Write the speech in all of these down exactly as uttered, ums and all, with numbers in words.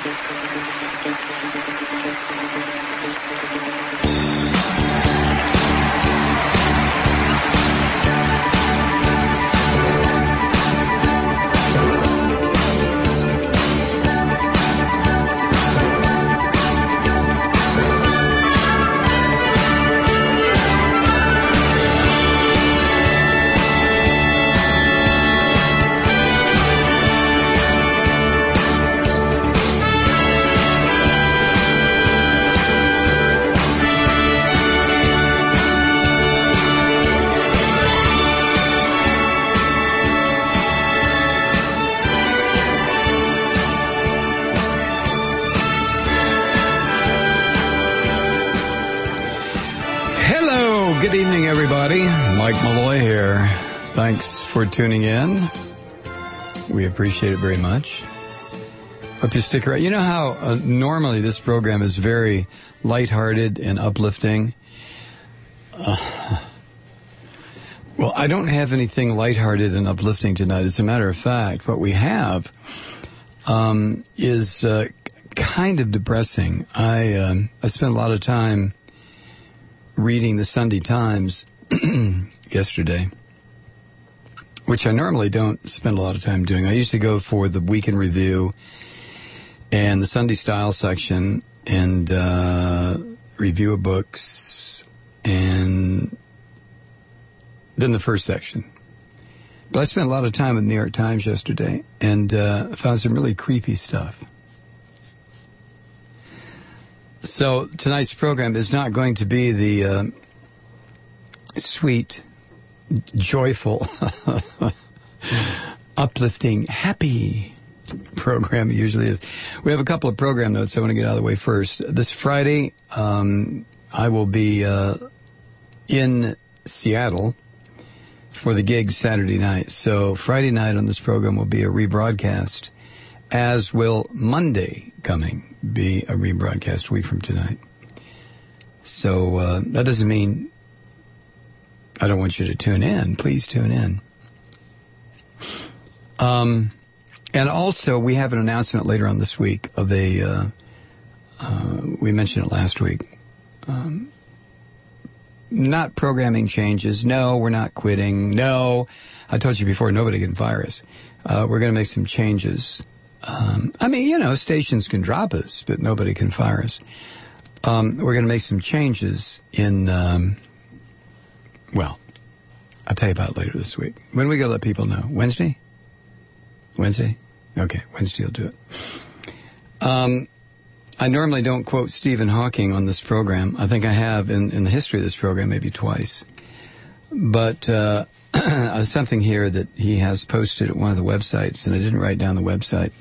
Good evening, everybody. Mike Malloy here. Thanks for tuning in. We appreciate it very much. Hope you stick around. You know how uh, normally this program is very lighthearted and uplifting? Uh, well, I don't have anything lighthearted and uplifting tonight. As a matter of fact, what we have um, is uh, kind of depressing. I um, I spent a lot of time reading the Sunday Times yesterday, which I normally don't spend a lot of time doing. I usually go for the Week in Review and the Sunday Style section and uh, review of books and then the first section. But I spent a lot of time with the New York Times yesterday and uh, found some really creepy stuff. So tonight's program is not going to be the uh, sweet, joyful, uplifting, happy program it usually is. We have a couple of program notes I want to get out of the way first. This Friday, um, I will be uh, in Seattle for the gig Saturday night. So Friday night on this program will be a rebroadcast, as will Monday coming be a rebroadcast week from tonight. So uh, that doesn't mean I don't want you to tune in. Please tune in. Um, and also, we have an announcement later on this week of a, uh, uh, we mentioned it last week, um, not programming changes. No, we're not quitting. No, I told you before, nobody can fire us. Uh, we're going to make some changes. Um, I mean, you know, stations can drop us, but nobody can fire us. Um, we're going to make some changes in, um, well, I'll tell you about it later this week. When are we going to let people know? Wednesday? Wednesday? Okay, Wednesday will do it. Um, I normally don't quote Stephen Hawking on this program. I think I have in, in the history of this program maybe twice. But uh, something here that he has posted at one of the websites, and I didn't write down the website.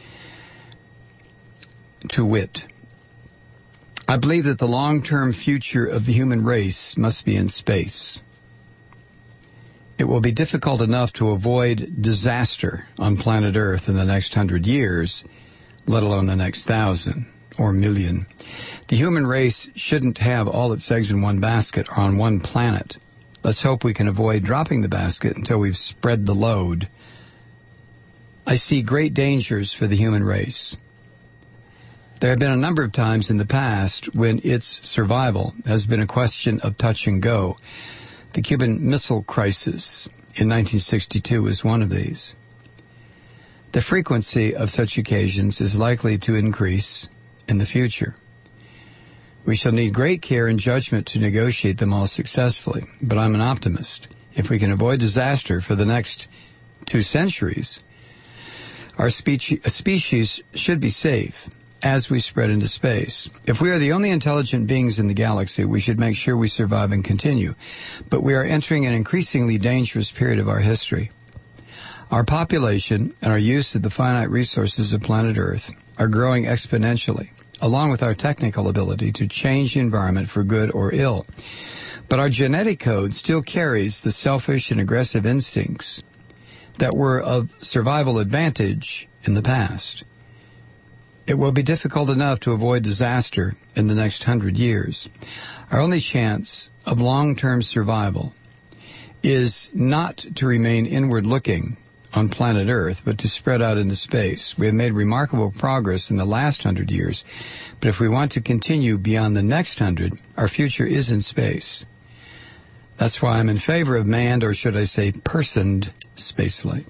To wit, I believe that the long-term future of the human race must be in space. It will be difficult enough to avoid disaster on planet Earth in the next hundred years, let alone the next thousand or million. The human race shouldn't have all its eggs in one basket or on one planet. Let's hope we can avoid dropping the basket until we've spread the load. I see great dangers for the human race. There have been a number of times in the past when its survival has been a question of touch and go. The Cuban Missile Crisis in nineteen sixty-two was one of these. The frequency of such occasions is likely to increase in the future. We shall need great care and judgment to negotiate them all successfully, but I'm an optimist. If we can avoid disaster for the next two centuries, our specie- species should be safe as we spread into space. If we are the only intelligent beings in the galaxy, we should make sure we survive and continue. But we are entering an increasingly dangerous period of our history. Our population and our use of the finite resources of planet Earth are growing exponentially, along with our technical ability to change the environment for good or ill. But our genetic code still carries the selfish and aggressive instincts that were of survival advantage in the past. It will be difficult enough to avoid disaster in the next hundred years. Our only chance of long-term survival is not to remain inward-looking on planet Earth, but to spread out into space. We have made remarkable progress in the last hundred years, but if we want to continue beyond the next hundred, our future is in space. That's why I'm in favor of manned, or should I say personed, spaceflight.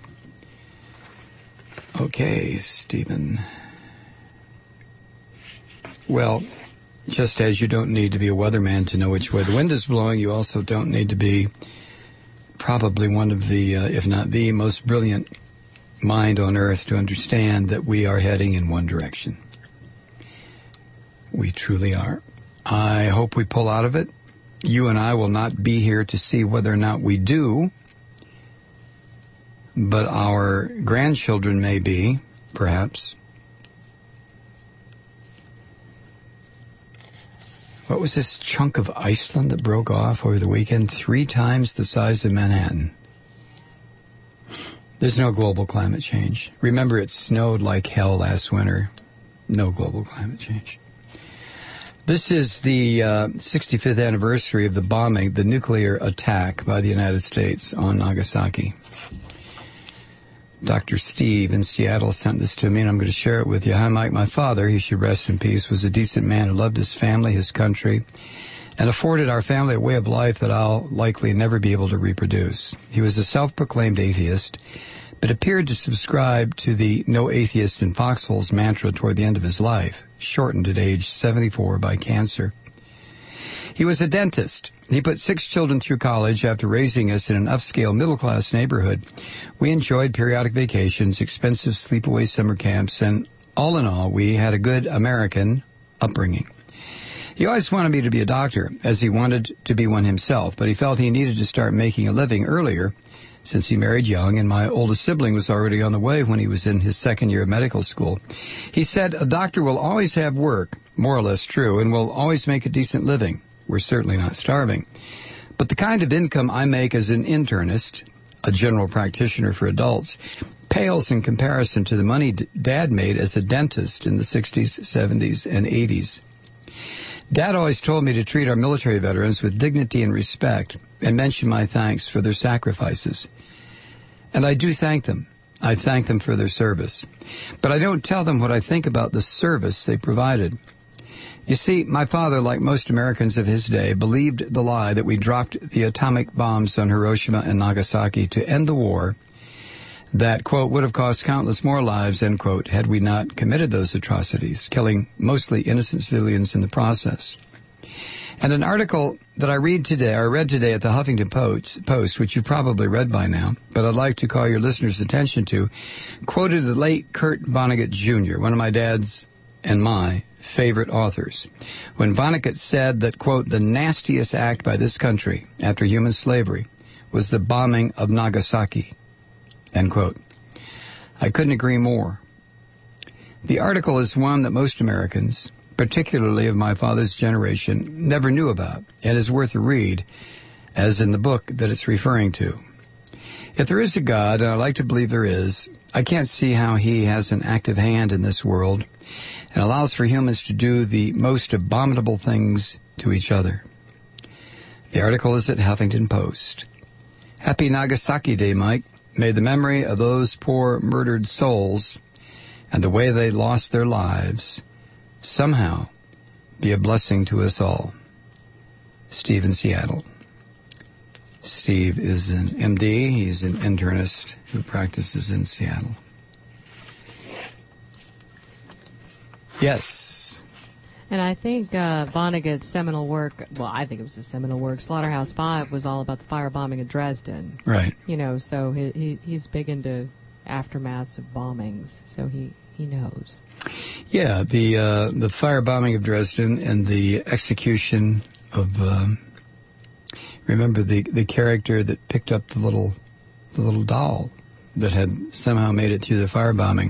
Okay, Stephen. Well, just as you don't need to be a weatherman to know which way the wind is blowing, you also don't need to be probably one of the, uh, if not the most brilliant mind on earth to understand that we are heading in one direction. We truly are. I hope we pull out of it. You and I will not be here to see whether or not we do, but our grandchildren may be, perhaps. What was this chunk of Iceland that broke off over the weekend? Three times the size of Manhattan. There's no global climate change. Remember, it snowed like hell last winter. No global climate change. This is the uh, sixty-fifth anniversary of the bombing, the nuclear attack by the United States on Nagasaki. Doctor Steve in Seattle sent this to me, and I'm going to share it with you. Hi, Mike. My father, he should rest in peace, was a decent man who loved his family, his country, and afforded our family a way of life that I'll likely never be able to reproduce. He was a self-proclaimed atheist, but appeared to subscribe to the no atheist in foxholes mantra toward the end of his life, shortened at age seventy-four by cancer. He was a dentist. He put six children through college after raising us in an upscale middle-class neighborhood. We enjoyed periodic vacations, expensive sleepaway summer camps, and all in all, we had a good American upbringing. He always wanted me to be a doctor, as he wanted to be one himself, but he felt he needed to start making a living earlier, since he married young, and my oldest sibling was already on the way when he was in his second year of medical school. He said, a doctor will always have work, more or less true, and will always make a decent living. We're certainly not starving. But the kind of income I make as an internist, a general practitioner for adults, pales in comparison to the money D- Dad made as a dentist in the sixties, seventies, and eighties. Dad always told me to treat our military veterans with dignity and respect and mention my thanks for their sacrifices. And I do thank them. I thank them for their service. But I don't tell them what I think about the service they provided. You see, my father, like most Americans of his day, believed the lie that we dropped the atomic bombs on Hiroshima and Nagasaki to end the war that, quote, would have cost countless more lives, end quote, had we not committed those atrocities, killing mostly innocent civilians in the process. And an article that I read today, or read today at the Huffington Post, Post, which you've probably read by now, but I'd like to call your listeners' attention to, quoted the late Kurt Vonnegut Junior, one of my dad's and my favorite authors, when Vonnegut said that, quote, the nastiest act by this country after human slavery was the bombing of Nagasaki, end quote. I couldn't agree more. The article is one that most Americans, particularly of my father's generation, never knew about, and is worth a read, as in the book that it's referring to. If there is a God, and I like to believe there is, I can't see how he has an active hand in this world and allows for humans to do the most abominable things to each other. The article is at Huffington Post. Happy Nagasaki Day, Mike. May the memory of those poor murdered souls and the way they lost their lives somehow be a blessing to us all. Steve in Seattle. Steve is an M D. He's an internist who practices in Seattle. Yes. And I think uh, Vonnegut's seminal work, well, I think it was a seminal work, Slaughterhouse Five, was all about the firebombing of Dresden. Right. You know, so he, he he's big into aftermaths of bombings, so he, he knows. Yeah, the uh, the firebombing of Dresden and the execution of... Um, Remember the, the character that picked up the little the little doll that had somehow made it through the firebombing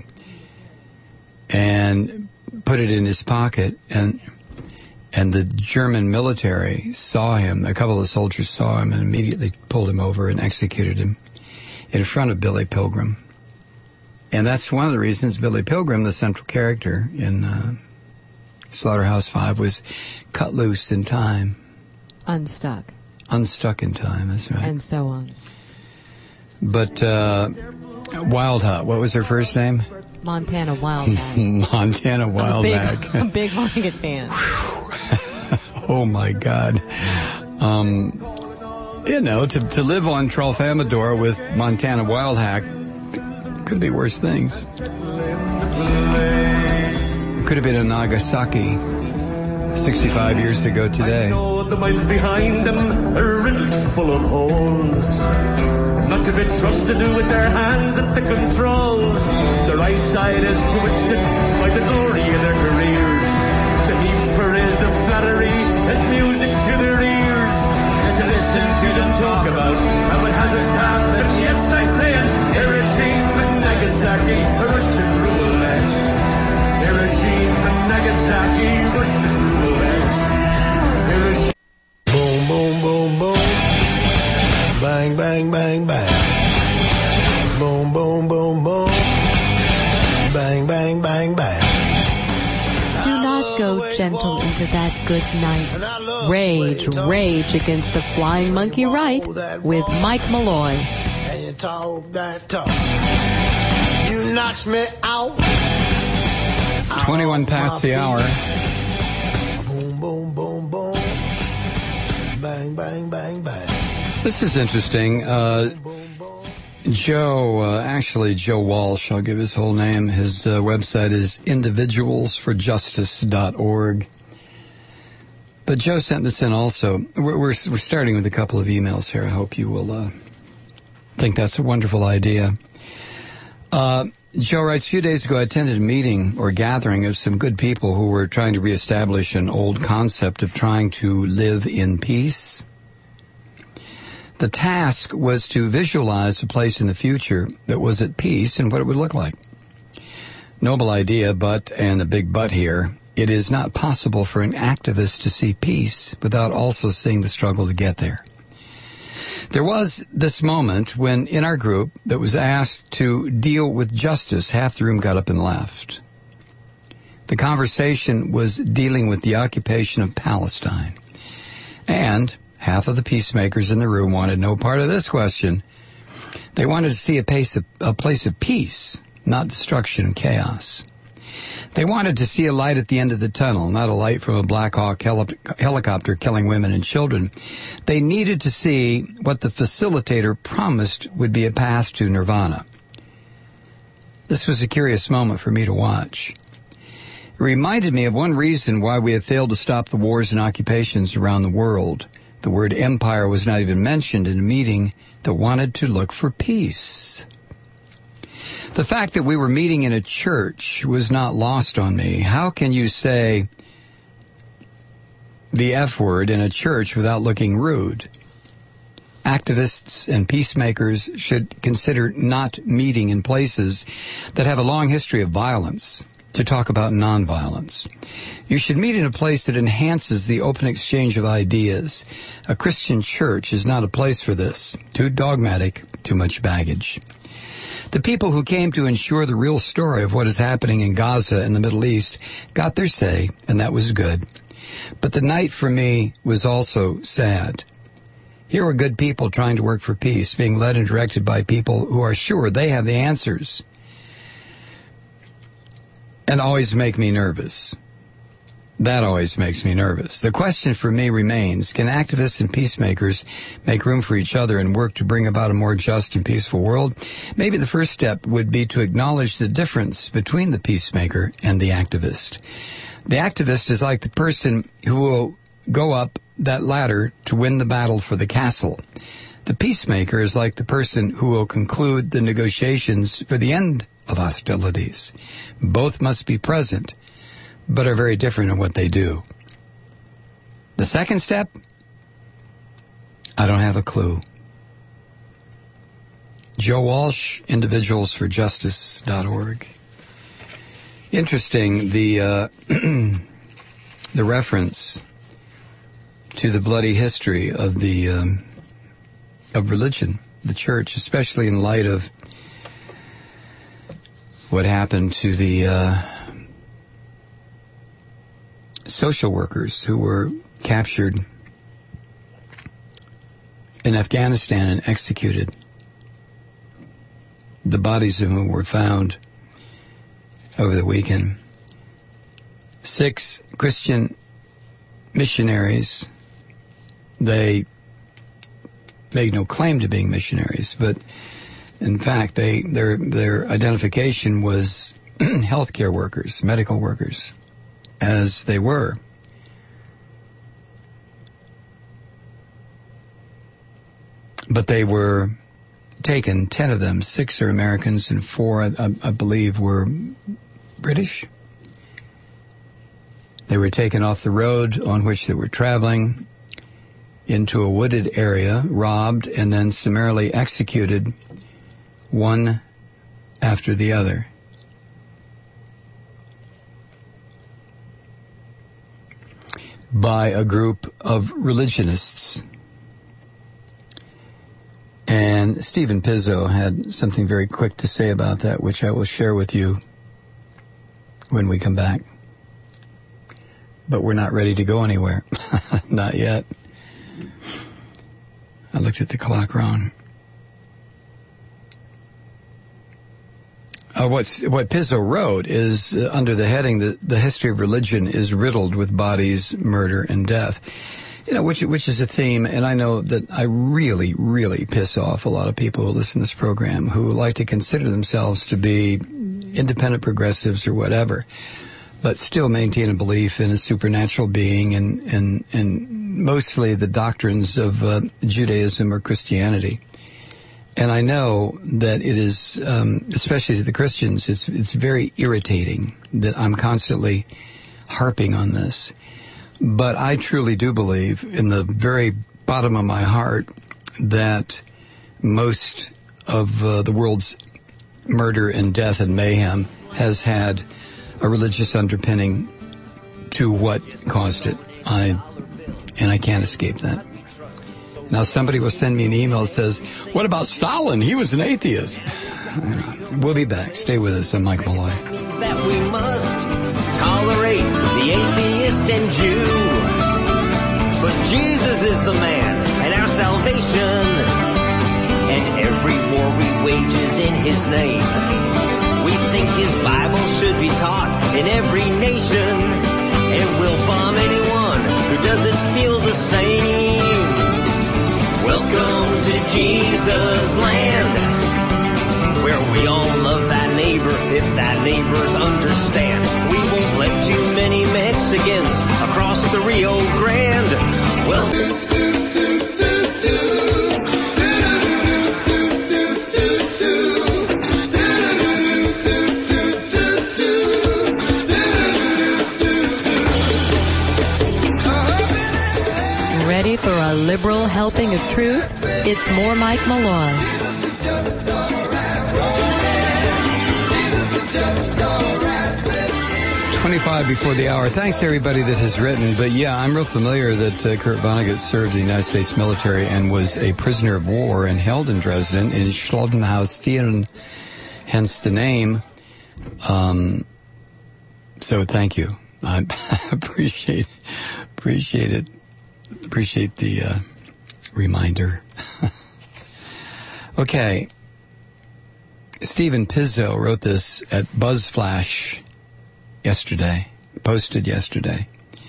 and put it in his pocket, and and the German military saw him. A couple of soldiers saw him and immediately pulled him over and executed him in front of Billy Pilgrim. And that's one of the reasons Billy Pilgrim, the central character in uh, Slaughterhouse Five, was cut loose in time. Unstuck. Unstuck in time, that's right. And so on. But uh, Wildhat. What was her first name? Montana Wildhat. Montana Wildhat. I'm a big, big Vonnegut fan. Oh, my God. Um, you know, to, to live on Tralfamadore with Montana Wildhat could be worse things. Could have been in Nagasaki sixty-five years ago today. I know the minds behind them are riddled full of holes. Not to be trusted with their hands at the controls. Their eyesight is twisted by the glory of their careers. The heaped praise of flattery is music to their ears. And to listen to them talk about how it hasn't happened yet, I'm playing Hiroshima and Nagasaki, a Russian roulette. Hiroshima and Nagasaki, Russian roulette. Hiroshima. Boom, boom, boom, boom. Bang, bang, bang, bang. Boom, boom, boom, boom. Bang, bang, bang, bang. Do not go gentle into that good night. Rage, rage against the flying monkey right with Mike Malloy. And you talk that talk. You knocks me out. twenty-one past the hour. Boom, boom, boom, boom. Bang, bang, bang, bang. This is interesting. Uh, Joe, uh, actually Joe Walsh, I'll give his whole name. His uh, website is individuals for justice dot org. But Joe sent this in also. We're, we're, we're starting with a couple of emails here. I hope you will uh, think that's a wonderful idea. Uh, Joe writes, a few days ago I attended a meeting or gathering of some good people who were trying to reestablish an old concept of trying to live in peace. The task was to visualize a place in the future that was at peace and what it would look like. Noble idea, but, and a big but here, it is not possible for an activist to see peace without also seeing the struggle to get there. There was this moment when in our group that was asked to deal with justice, half the room got up and left. The conversation was dealing with the occupation of Palestine. And half of the peacemakers in the room wanted no part of this question. They wanted to see a, pace of, a place of peace, not destruction and chaos. They wanted to see a light at the end of the tunnel, not a light from a Black Hawk heli- helicopter killing women and children. They needed to see what the facilitator promised would be a path to nirvana. This was a curious moment for me to watch. It reminded me of one reason why we have failed to stop the wars and occupations around the world. The word empire was not even mentioned in a meeting that wanted to look for peace. The fact that we were meeting in a church was not lost on me. How can you say the F word in a church without looking rude? Activists and peacemakers should consider not meeting in places that have a long history of violence to talk about nonviolence. You should meet in a place that enhances the open exchange of ideas. A Christian church is not a place for this. Too dogmatic, too much baggage. The people who came to ensure the real story of what is happening in Gaza and the Middle East got their say, and that was good. But the night for me was also sad. Here were good people trying to work for peace, being led and directed by people who are sure they have the answers, and always make me nervous. That always makes me nervous. The question for me remains, can activists and peacemakers make room for each other and work to bring about a more just and peaceful world? Maybe the first step would be to acknowledge the difference between the peacemaker and the activist. The activist is like the person who will go up that ladder to win the battle for the castle. The peacemaker is like the person who will conclude the negotiations for the end of hostilities. Both must be present, but are very different in what they do. The second step? I don't have a clue. Joe Walsh, individuals for justice dot org. Interesting, the uh, the reference to the bloody history of the um, of religion, the church, especially in light of what happened to the uh, social workers who were captured in Afghanistan and executed. the bodies of whom were found over the weekend. Six Christian missionaries. They made no claim to being missionaries, but in fact, they their their identification was healthcare workers, medical workers, as they were. But they were taken, ten of them, six are Americans and four, I, I believe, were British. They were taken off the road on which they were traveling into a wooded area, robbed, and then summarily executed, one after the other. By a group of religionists. And Stephen Pizzo had something very quick to say about that, which I will share with you when we come back. But we're not ready to go anywhere. Not yet. I looked at the clock wrong. Uh, what's, what Pizzo wrote is uh, under the heading that the history of religion is riddled with bodies, murder, and death. You know, which which is a theme, and I know that I really, really piss off a lot of people who listen to this program who like to consider themselves to be independent progressives or whatever, but still maintain a belief in a supernatural being and, and, and mostly the doctrines of uh, Judaism or Christianity. And I know that it is, um, especially to the Christians, it's it's very irritating that I'm constantly harping on this. But I truly do believe, in the very bottom of my heart, that most of uh, the world's murder and death and mayhem has had a religious underpinning to what caused it. I and I can't escape that. Now somebody will send me an email that says, "What about Stalin? He was an atheist." We'll be back. Stay with us. I'm Mike Malloy. Means that we must tolerate the atheist and Jew. But Jesus is the man and our salvation. And every war we wage is in his name. We think his Bible should be taught in every nation. And we'll bomb anyone who doesn't feel the same. Welcome to Jesus' land, where we all love thy neighbor if thy neighbors understand. We won't let too many Mexicans across the Rio Grande. Well, Ready for a liberal helping of truth? It's more Mike Malloy. twenty-five before the hour. Thanks to everybody that has written. But yeah, I'm real familiar that uh, Kurt Vonnegut served in the United States military and was a prisoner of war and held in Dresden in Schlottenhaus-Thielen, hence the name. Um, so thank you. I appreciate appreciate it. Appreciate the uh, reminder. Okay. Stephen Pizzo wrote this at BuzzFlash yesterday, posted yesterday.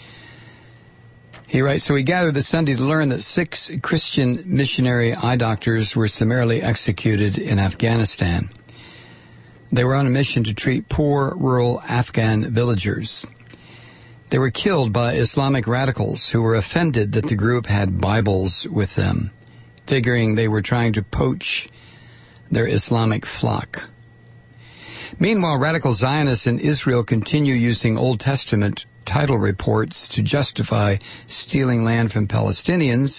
He writes, so we gathered this Sunday to learn that six Christian missionary eye doctors were summarily executed in Afghanistan. They were on a mission to treat poor rural Afghan villagers. They were killed by Islamic radicals who were offended that the group had Bibles with them, figuring they were trying to poach their Islamic flock. Meanwhile, radical Zionists in Israel continue using Old Testament title reports to justify stealing land from Palestinians,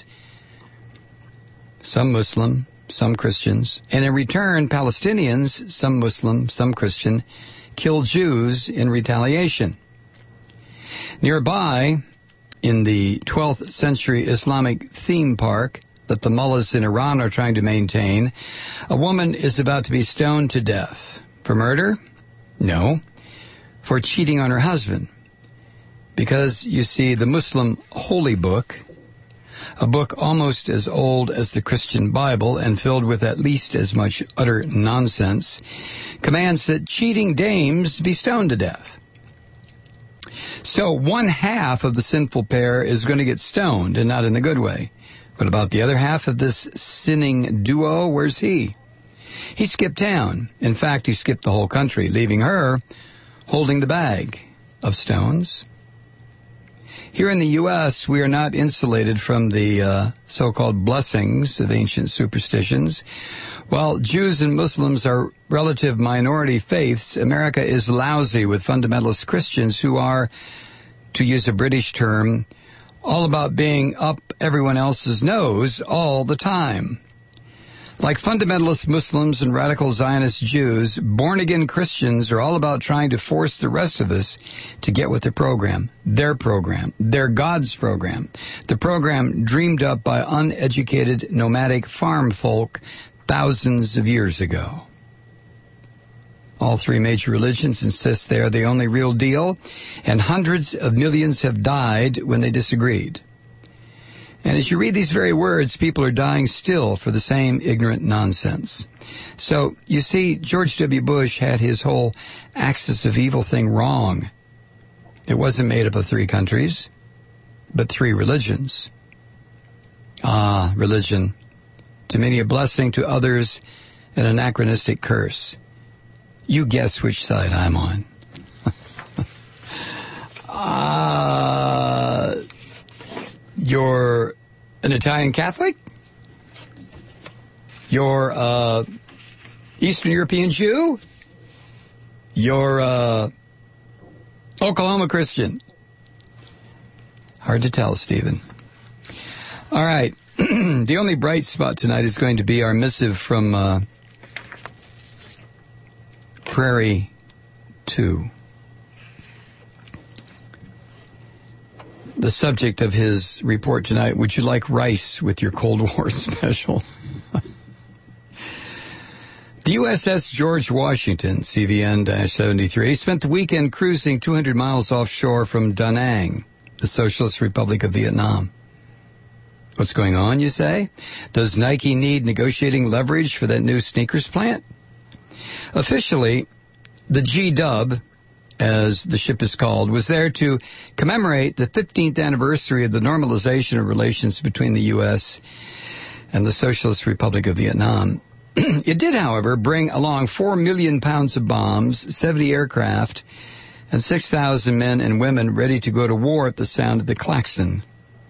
some Muslim, some Christians, and in return, Palestinians, some Muslim, some Christian, kill Jews in retaliation. Nearby, in the twelfth century Islamic theme park that the mullahs in Iran are trying to maintain, a woman is about to be stoned to death. For murder? No. For cheating on her husband. Because, you see, the Muslim holy book a book almost as old as the Christian Bible and filled with at least as much utter nonsense, commands that cheating dames be stoned to death. So one half of the sinful pair is going to get stoned, and not in the good way. What about the other half of this sinning duo? Where's he? He skipped town. In fact, he skipped the whole country, leaving her holding the bag of stones. Here in the U S, we are not insulated from the uh, so-called blessings of ancient superstitions. While Jews and Muslims are relative minority faiths, America is lousy with fundamentalist Christians who are, to use a British term, all about being up everyone else's nose all the time. Like fundamentalist Muslims and radical Zionist Jews, born-again Christians are all about trying to force the rest of us to get with the program, their program, their God's program, the program dreamed up by uneducated nomadic farm folk thousands of years ago. All three major religions insist they are the only real deal, and hundreds of millions have died when they disagreed. And as you read these very words, people are dying still for the same ignorant nonsense. So, you see, George W. Bush had his whole axis of evil thing wrong. It wasn't made up of three countries, but three religions. Ah, religion. To many a blessing, to others an anachronistic curse. You guess which side I'm on. Ah... uh, You're an Italian Catholic? You're uh Eastern European Jew? You're uh Oklahoma Christian? Hard to tell, Stephen. All right. The only bright spot tonight is going to be our missive from uh, Prairie two. The subject of his report tonight, would you like rice with your Cold War special? The U S S George Washington, C V N seventy-three, spent the weekend cruising two hundred miles offshore from Da Nang, the Socialist Republic of Vietnam. What's going on, you say? Does Nike need negotiating leverage for that new sneakers plant? Officially, the G-Dub, as the ship is called, was there to commemorate the fifteenth anniversary of the normalization of relations between the U S and the Socialist Republic of Vietnam. It did, however, bring along four million pounds of bombs, seventy aircraft, and six thousand men and women ready to go to war at the sound of the klaxon.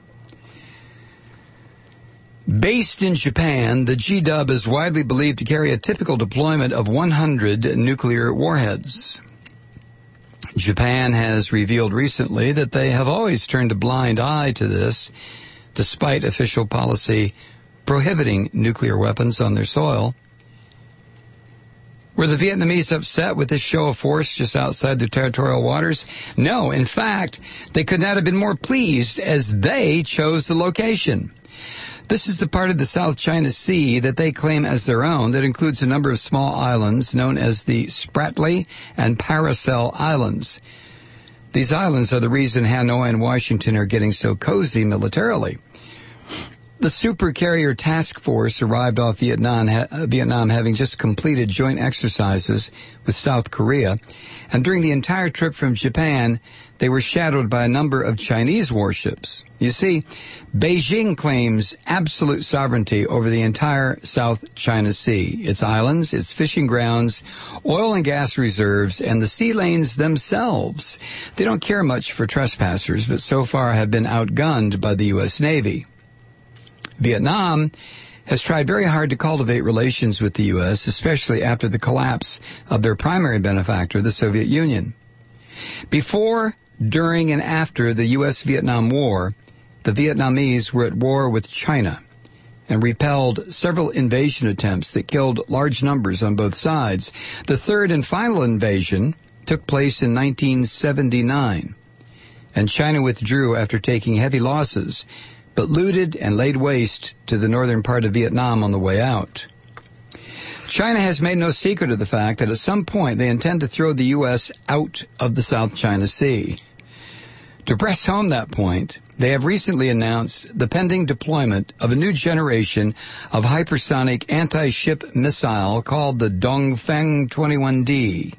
Based in Japan, the G-Dub is widely believed to carry a typical deployment of one hundred nuclear warheads. Japan has revealed recently that they have always turned a blind eye to this, despite official policy prohibiting nuclear weapons on their soil. Were the Vietnamese upset with this show of force just outside their territorial waters? No, in fact, they could not have been more pleased as they chose the location. This is the part of the South China Sea that they claim as their own that includes a number of small islands known as the Spratly and Paracel Islands. These islands are the reason Hanoi and Washington are getting so cozy militarily. The Supercarrier Task Force arrived off Vietnam, ha- Vietnam having just completed joint exercises with South Korea, and during the entire trip from Japan, they were shadowed by a number of Chinese warships. You see, Beijing claims absolute sovereignty over the entire South China Sea, its islands, its fishing grounds, oil and gas reserves, and the sea lanes themselves. They don't care much for trespassers, but so far have been outgunned by the U S Navy. Vietnam has tried very hard to cultivate relations with the U S, especially after the collapse of their primary benefactor, the Soviet Union. Before, during, and after the U S-Vietnam War, the Vietnamese were at war with China and repelled several invasion attempts that killed large numbers on both sides. The third and final invasion took place in nineteen seventy-nine, and China withdrew after taking heavy losses, but looted and laid waste to the northern part of Vietnam on the way out. China has made no secret of the fact that at some point they intend to throw the U S out of the South China Sea. To press home that point, They have recently announced the pending deployment of a new generation of hypersonic anti-ship missile called the Dongfeng twenty-one D.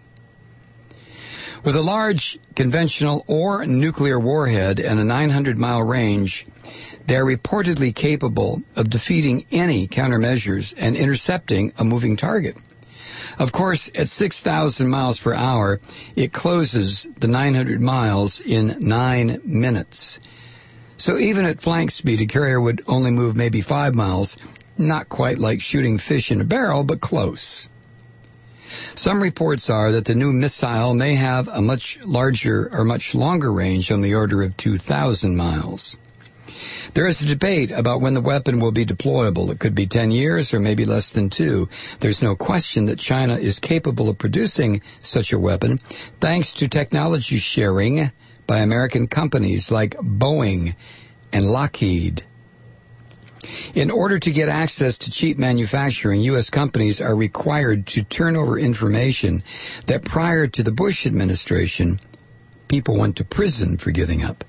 With a large conventional or nuclear warhead and a nine hundred mile range, they are reportedly capable of defeating any countermeasures and intercepting a moving target. Of course, at six thousand miles per hour, it closes the nine hundred miles in nine minutes. So even at flank speed, a carrier would only move maybe five miles, not quite like shooting fish in a barrel, but close. Some reports are that the new missile may have a much larger or much longer range on the order of two thousand miles. There is a debate about when the weapon will be deployable. It could be ten years or maybe less than two. There's no question that China is capable of producing such a weapon thanks to technology sharing by American companies like Boeing and Lockheed. In order to get access to cheap manufacturing, U S companies are required to turn over information that prior to the Bush administration, people went to prison for giving up.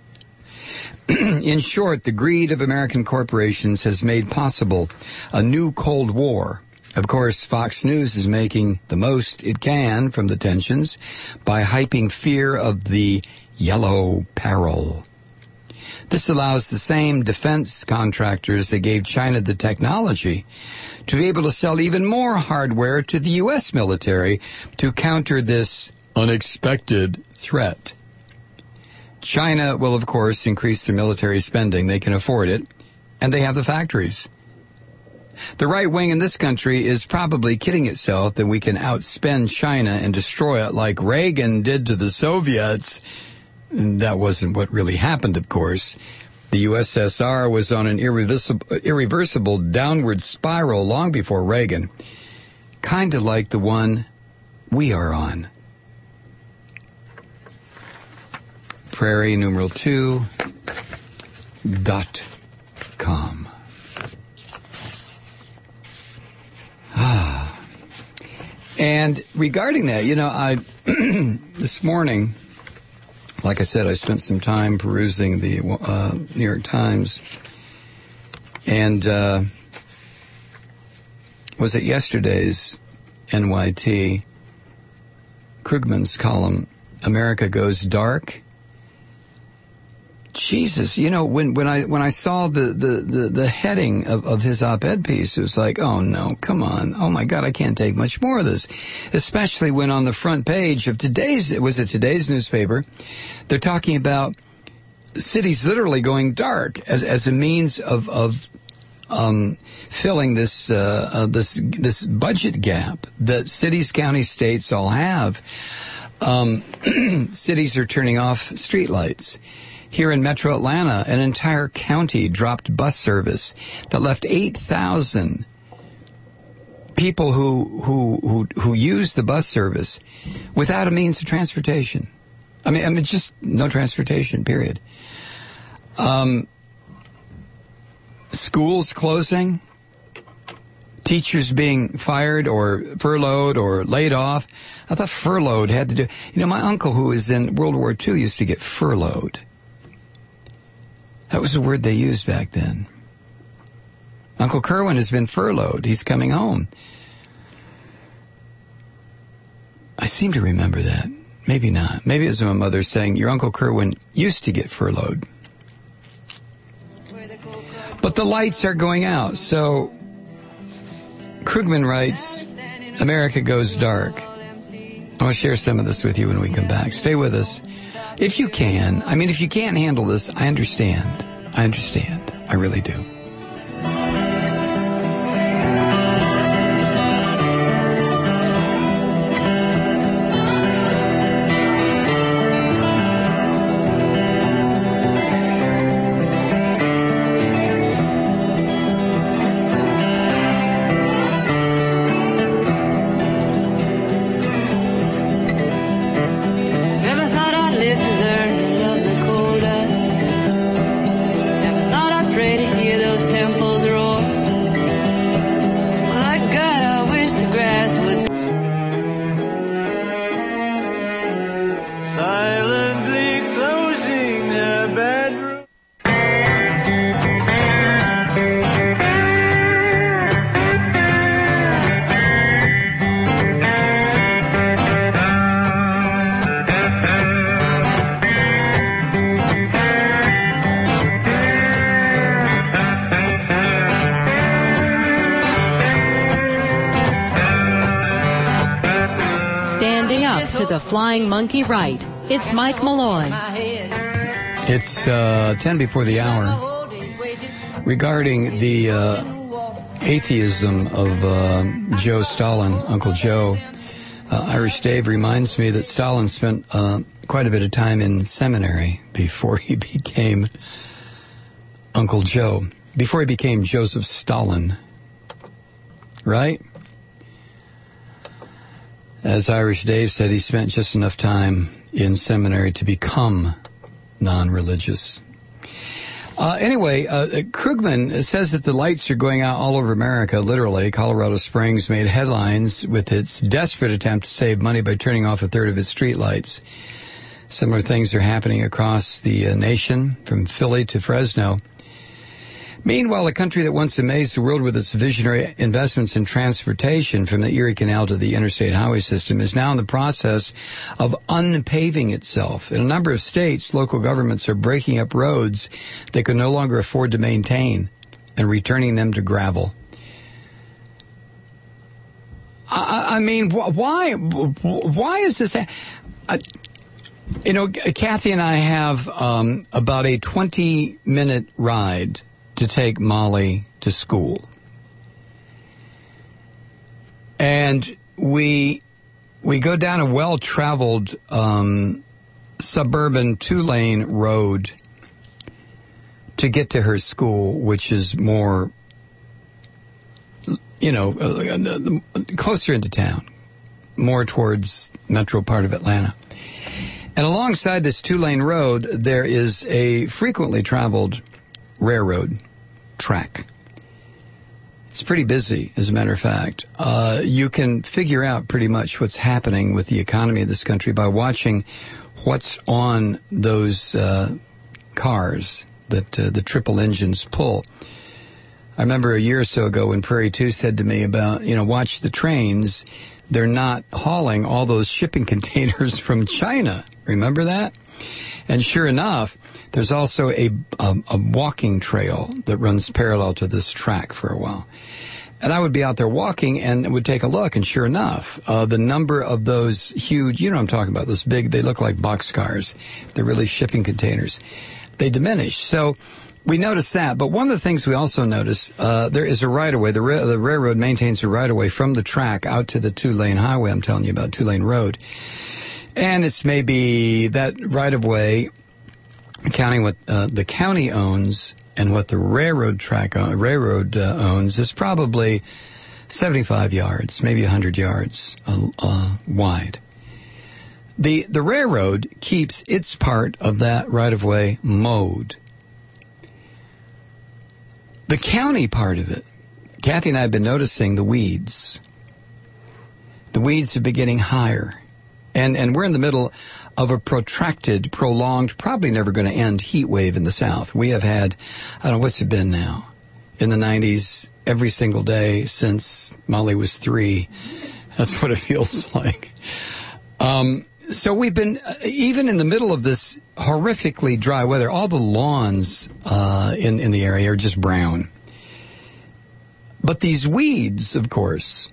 In short, the greed of American corporations has made possible a new Cold War. Of course, Fox News is making the most it can from the tensions by hyping fear of the yellow peril. This allows the same defense contractors that gave China the technology to be able to sell even more hardware to the U S military to counter this unexpected threat. China will, of course, increase their military spending. They can afford it, and they have the factories. The right wing in this country is probably kidding itself that we can outspend China and destroy it like Reagan did to the Soviets. And that wasn't what really happened, of course. The U S S R was on an irreversible, irreversible downward spiral long before Reagan, kind of like the one we are on. Prairie numeral two dot com. Ah. And regarding that, you know, I this morning, like I said, I spent some time perusing the uh, New York Times, and uh, was it yesterday's N Y T, Krugman's column, America Goes Dark? Jesus, you know, when, when I when I saw the, the, the, the heading of, of his op-ed piece, it was like, oh no, come on. Oh my God, I can't take much more of this. Especially when on the front page of today's, was it today's newspaper, they're talking about cities literally going dark as, as a means of, of um, filling this, uh, uh, this, this budget gap that cities, counties, states all have. Um, cities are turning off streetlights. Here in Metro Atlanta, an entire county dropped bus service that left eight thousand people who, who, who, who use the bus service without a means of transportation. I mean, I mean, just no transportation, period. Um, schools closing, teachers being fired or furloughed or laid off. I thought furloughed had to do, you know, my uncle who was in World War Two used to get furloughed. That was the word they used back then. Uncle Kerwin has been furloughed. He's coming home. I seem to remember that. Maybe not. Maybe it was my mother saying, your Uncle Kerwin used to get furloughed. But the lights are going out. So Krugman writes, America Goes Dark. I'll share some of this with you when we come back. Stay with us. If you can. I mean, if you can't handle this, I understand. I understand. I really do. Hear those the Flying Monkey Right. It's Mike Malloy. It's uh, ten before the hour. Regarding the uh, atheism of uh, Joe Stalin, Uncle Joe, uh, Irish Dave reminds me that Stalin spent uh, quite a bit of time in seminary before he became Uncle Joe, before he became Joseph Stalin. Right? As Irish Dave said, he spent just enough time in seminary to become non-religious. Uh, anyway, uh, Krugman says that the lights are going out all over America, literally. Colorado Springs made headlines with its desperate attempt to save money by turning off a third of its streetlights. Similar things are happening across the uh, nation, from Philly to Fresno. Meanwhile, a country that once amazed the world with its visionary investments in transportation from the Erie Canal to the interstate highway system is now in the process of unpaving itself. In a number of states, local governments are breaking up roads they can no longer afford to maintain and returning them to gravel. I, I mean, why, why is this? I, you know, Kathy and I have um, about a twenty-minute ride to take Molly to school. And we we go down a well-traveled um, suburban two-lane road to get to her school, which is more, you know, uh, closer into town, more towards metro part of Atlanta. And alongside this two-lane road, there is a frequently traveled railroad track. It's pretty busy, as a matter of fact. Uh, you can figure out pretty much what's happening with the economy of this country by watching what's on those uh, cars that uh, the triple engines pull. I remember a year or so ago when Prairie two said to me about, you know, watch the trains. They're not hauling all those shipping containers from China. Remember that? And sure enough, there's also a, a, a walking trail that runs parallel to this track for a while. And I would be out there walking and would take a look, and sure enough, uh, the number of those huge, you know what I'm talking about, those big, they look like boxcars. They're really shipping containers. They diminish. So we noticed that. But one of the things we also noticed, uh, there is a right-of-way. The, ra- the railroad maintains a right-of-way from the track out to the two-lane highway I'm telling you about, two-lane road. And it's maybe that right-of-way, counting what uh, the county owns and what the railroad track uh, railroad uh, owns, is probably seventy-five yards, maybe one hundred yards uh, uh, wide. The the railroad keeps its part of that right-of-way mowed. The county part of it, Kathy and I have been noticing the weeds. The weeds have been getting higher. And and we're in the middle of a protracted, prolonged, probably never going to end heat wave in the South. We have had, I don't know, what's it been now? In the nineties, every single day since Molly was three. That's what it feels like. Um, so we've been, even in the middle of this horrifically dry weather, all the lawns uh, in, in the area are just brown. But these weeds, of course,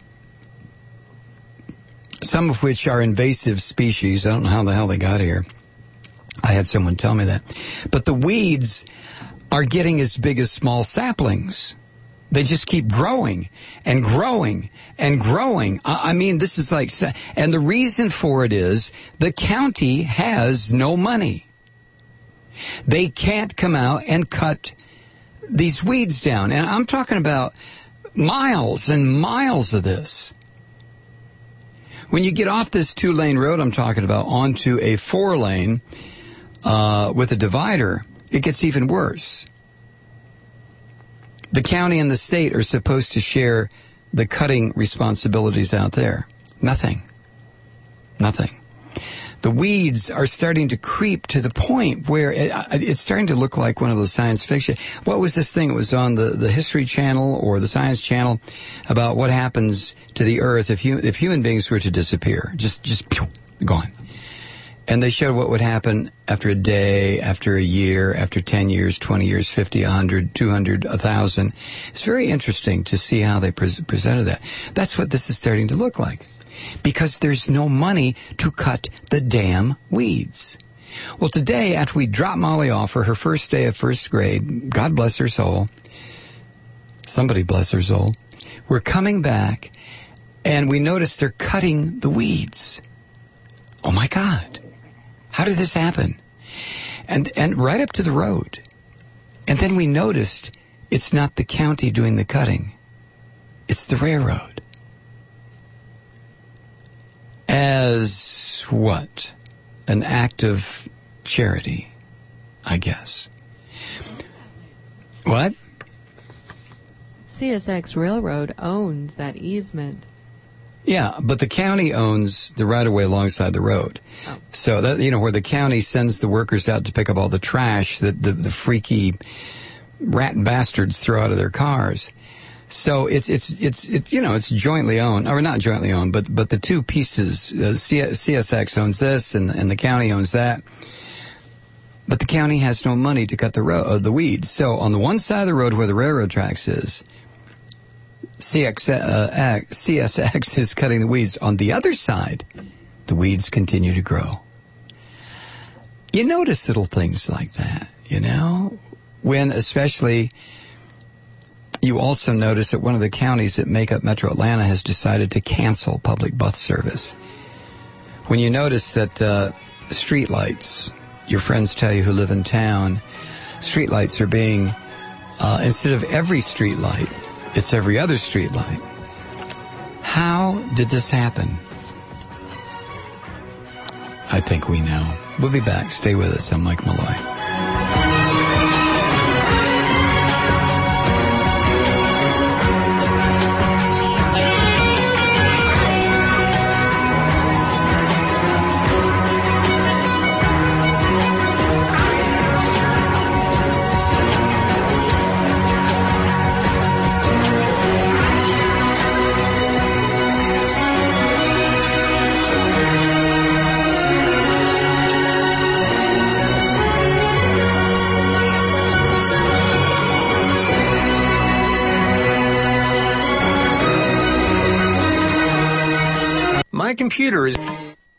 some of which are invasive species. I don't know how the hell they got here. I had someone tell me that. But the weeds are getting as big as small saplings. They just keep growing and growing and growing. I mean, this is like, and the reason for it is the county has no money. They can't come out and cut these weeds down. And I'm talking about miles and miles of this. When you get off this two-lane road I'm talking about onto a four-lane uh, with a divider, it gets even worse. The county and the state are supposed to share the cutting responsibilities out there. Nothing. Nothing. The weeds are starting to creep to the point where it, it's starting to look like one of those science fiction. What was this thing? It was on the, the History Channel or the Science Channel about what happens to the Earth if you, if human beings were to disappear. Just, just, pew, gone. And they showed what would happen after a day, after a year, after ten years, twenty years, fifty, one hundred, two hundred, one thousand. It's very interesting to see how they pre- presented that. That's what this is starting to look like. because there's no money to cut the damn weeds. Well, today, after we dropped Molly off for her first day of first grade, God bless her soul, somebody bless her soul, we're coming back, and we notice they're cutting the weeds. Oh, my God. How did this happen? And and right up to the road. And then we noticed it's not the county doing the cutting. It's the railroad. As what? An act of charity, I guess. What? C S X Railroad owns that easement. Yeah, but the county owns the right-of-way alongside the road. Oh. So, that, you know, where the county sends the workers out to pick up all the trash that the, the freaky rat bastards throw out of their cars. So it's, it's, it's, it's, you know, it's jointly owned, or not jointly owned, but, but the two pieces, uh, C S X owns this and, and the county owns that. But the county has no money to cut the road, uh, the weeds. So on the one side of the road where the railroad tracks is, C X, uh, C S X is cutting the weeds. On the other side, the weeds continue to grow. You notice little things like that, you know, when especially you also notice that one of the counties that make up Metro Atlanta has decided to cancel public bus service. When you notice that uh, street lights, your friends tell you who live in town, street lights are being, uh, instead of every street light, it's every other street light. How did this happen? I think we know. We'll be back. Stay with us. I'm Mike Malloy. My computer is...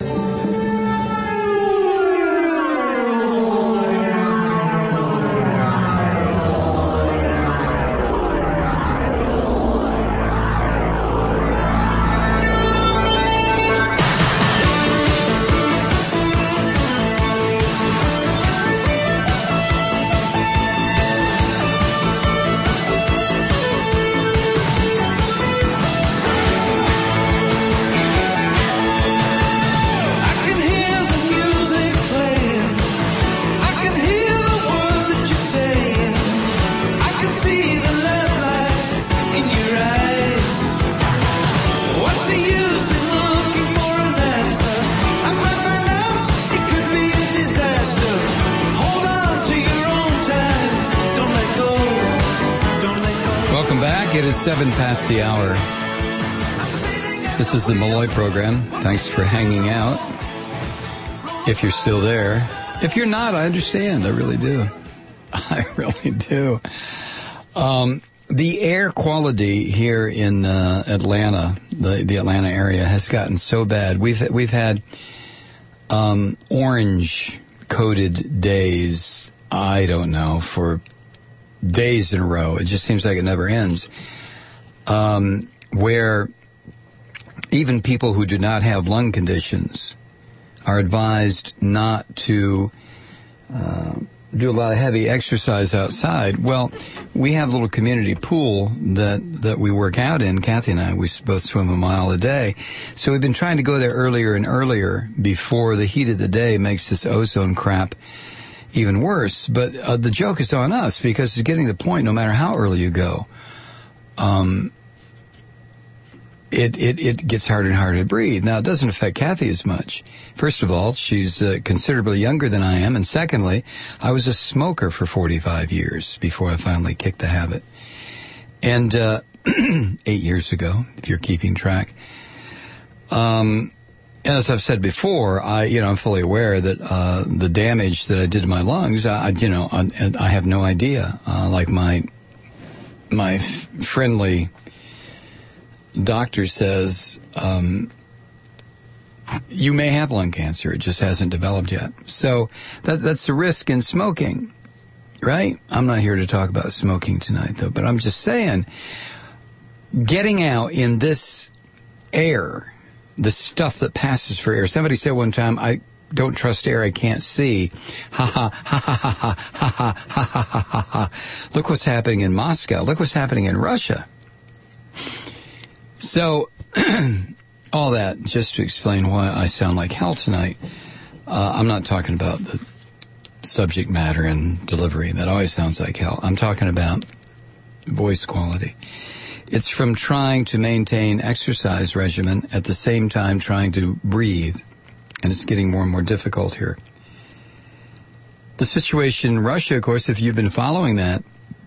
Seven past the hour. This is the Malloy program. Thanks for hanging out. If you're still there. If you're not, I understand. I really do. I really do. Um, the air quality here in uh, Atlanta, the, the Atlanta area, has gotten so bad. We've we've had um, orange coated days. I don't know, for days in a row. It just seems like it never ends. Um, where even people who do not have lung conditions are advised not to uh, do a lot of heavy exercise outside. Well, we have a little community pool that, that we work out in. Kathy and I, we both swim a mile a day. So we've been trying to go there earlier and earlier before the heat of the day makes this ozone crap even worse. But uh, the joke is on us, because it's getting to the point, no matter how early you go, um, It, it, it gets harder and harder to breathe. Now, it doesn't affect Kathy as much. First of all, she's uh, considerably younger than I am. And secondly, I was a smoker for forty-five years before I finally kicked the habit. And uh, eight years ago, if you're keeping track. Um, and as I've said before, I, you know, I'm fully aware that uh, the damage that I did to my lungs, I, you know, I, I have no idea. Uh, like my my f- friendly doctor says, um, you may have lung cancer. It just hasn't developed yet. So that, that's the risk in smoking, right? I'm not here to talk about smoking tonight, though, but I'm just saying, getting out in this air, the stuff that passes for air. Somebody said one time, I don't trust air I can't see. Ha ha, ha ha ha ha, ha ha ha ha ha ha ha. Look what's happening in Moscow. Look what's happening in Russia. So, all that just to explain why I sound like hell tonight. Uh, I'm not talking about the subject matter and delivery. That always sounds like hell. I'm talking about voice quality. It's from trying to maintain exercise regimen at the same time trying to breathe. And it's getting more and more difficult here. The situation in Russia, of course, if you've been following that,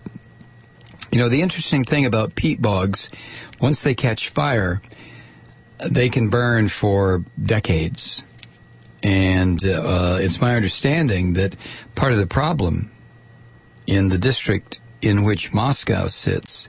you know, the interesting thing about peat bogs, once they catch fire, they can burn for decades. And uh, it's my understanding that part of the problem in the district in which Moscow sits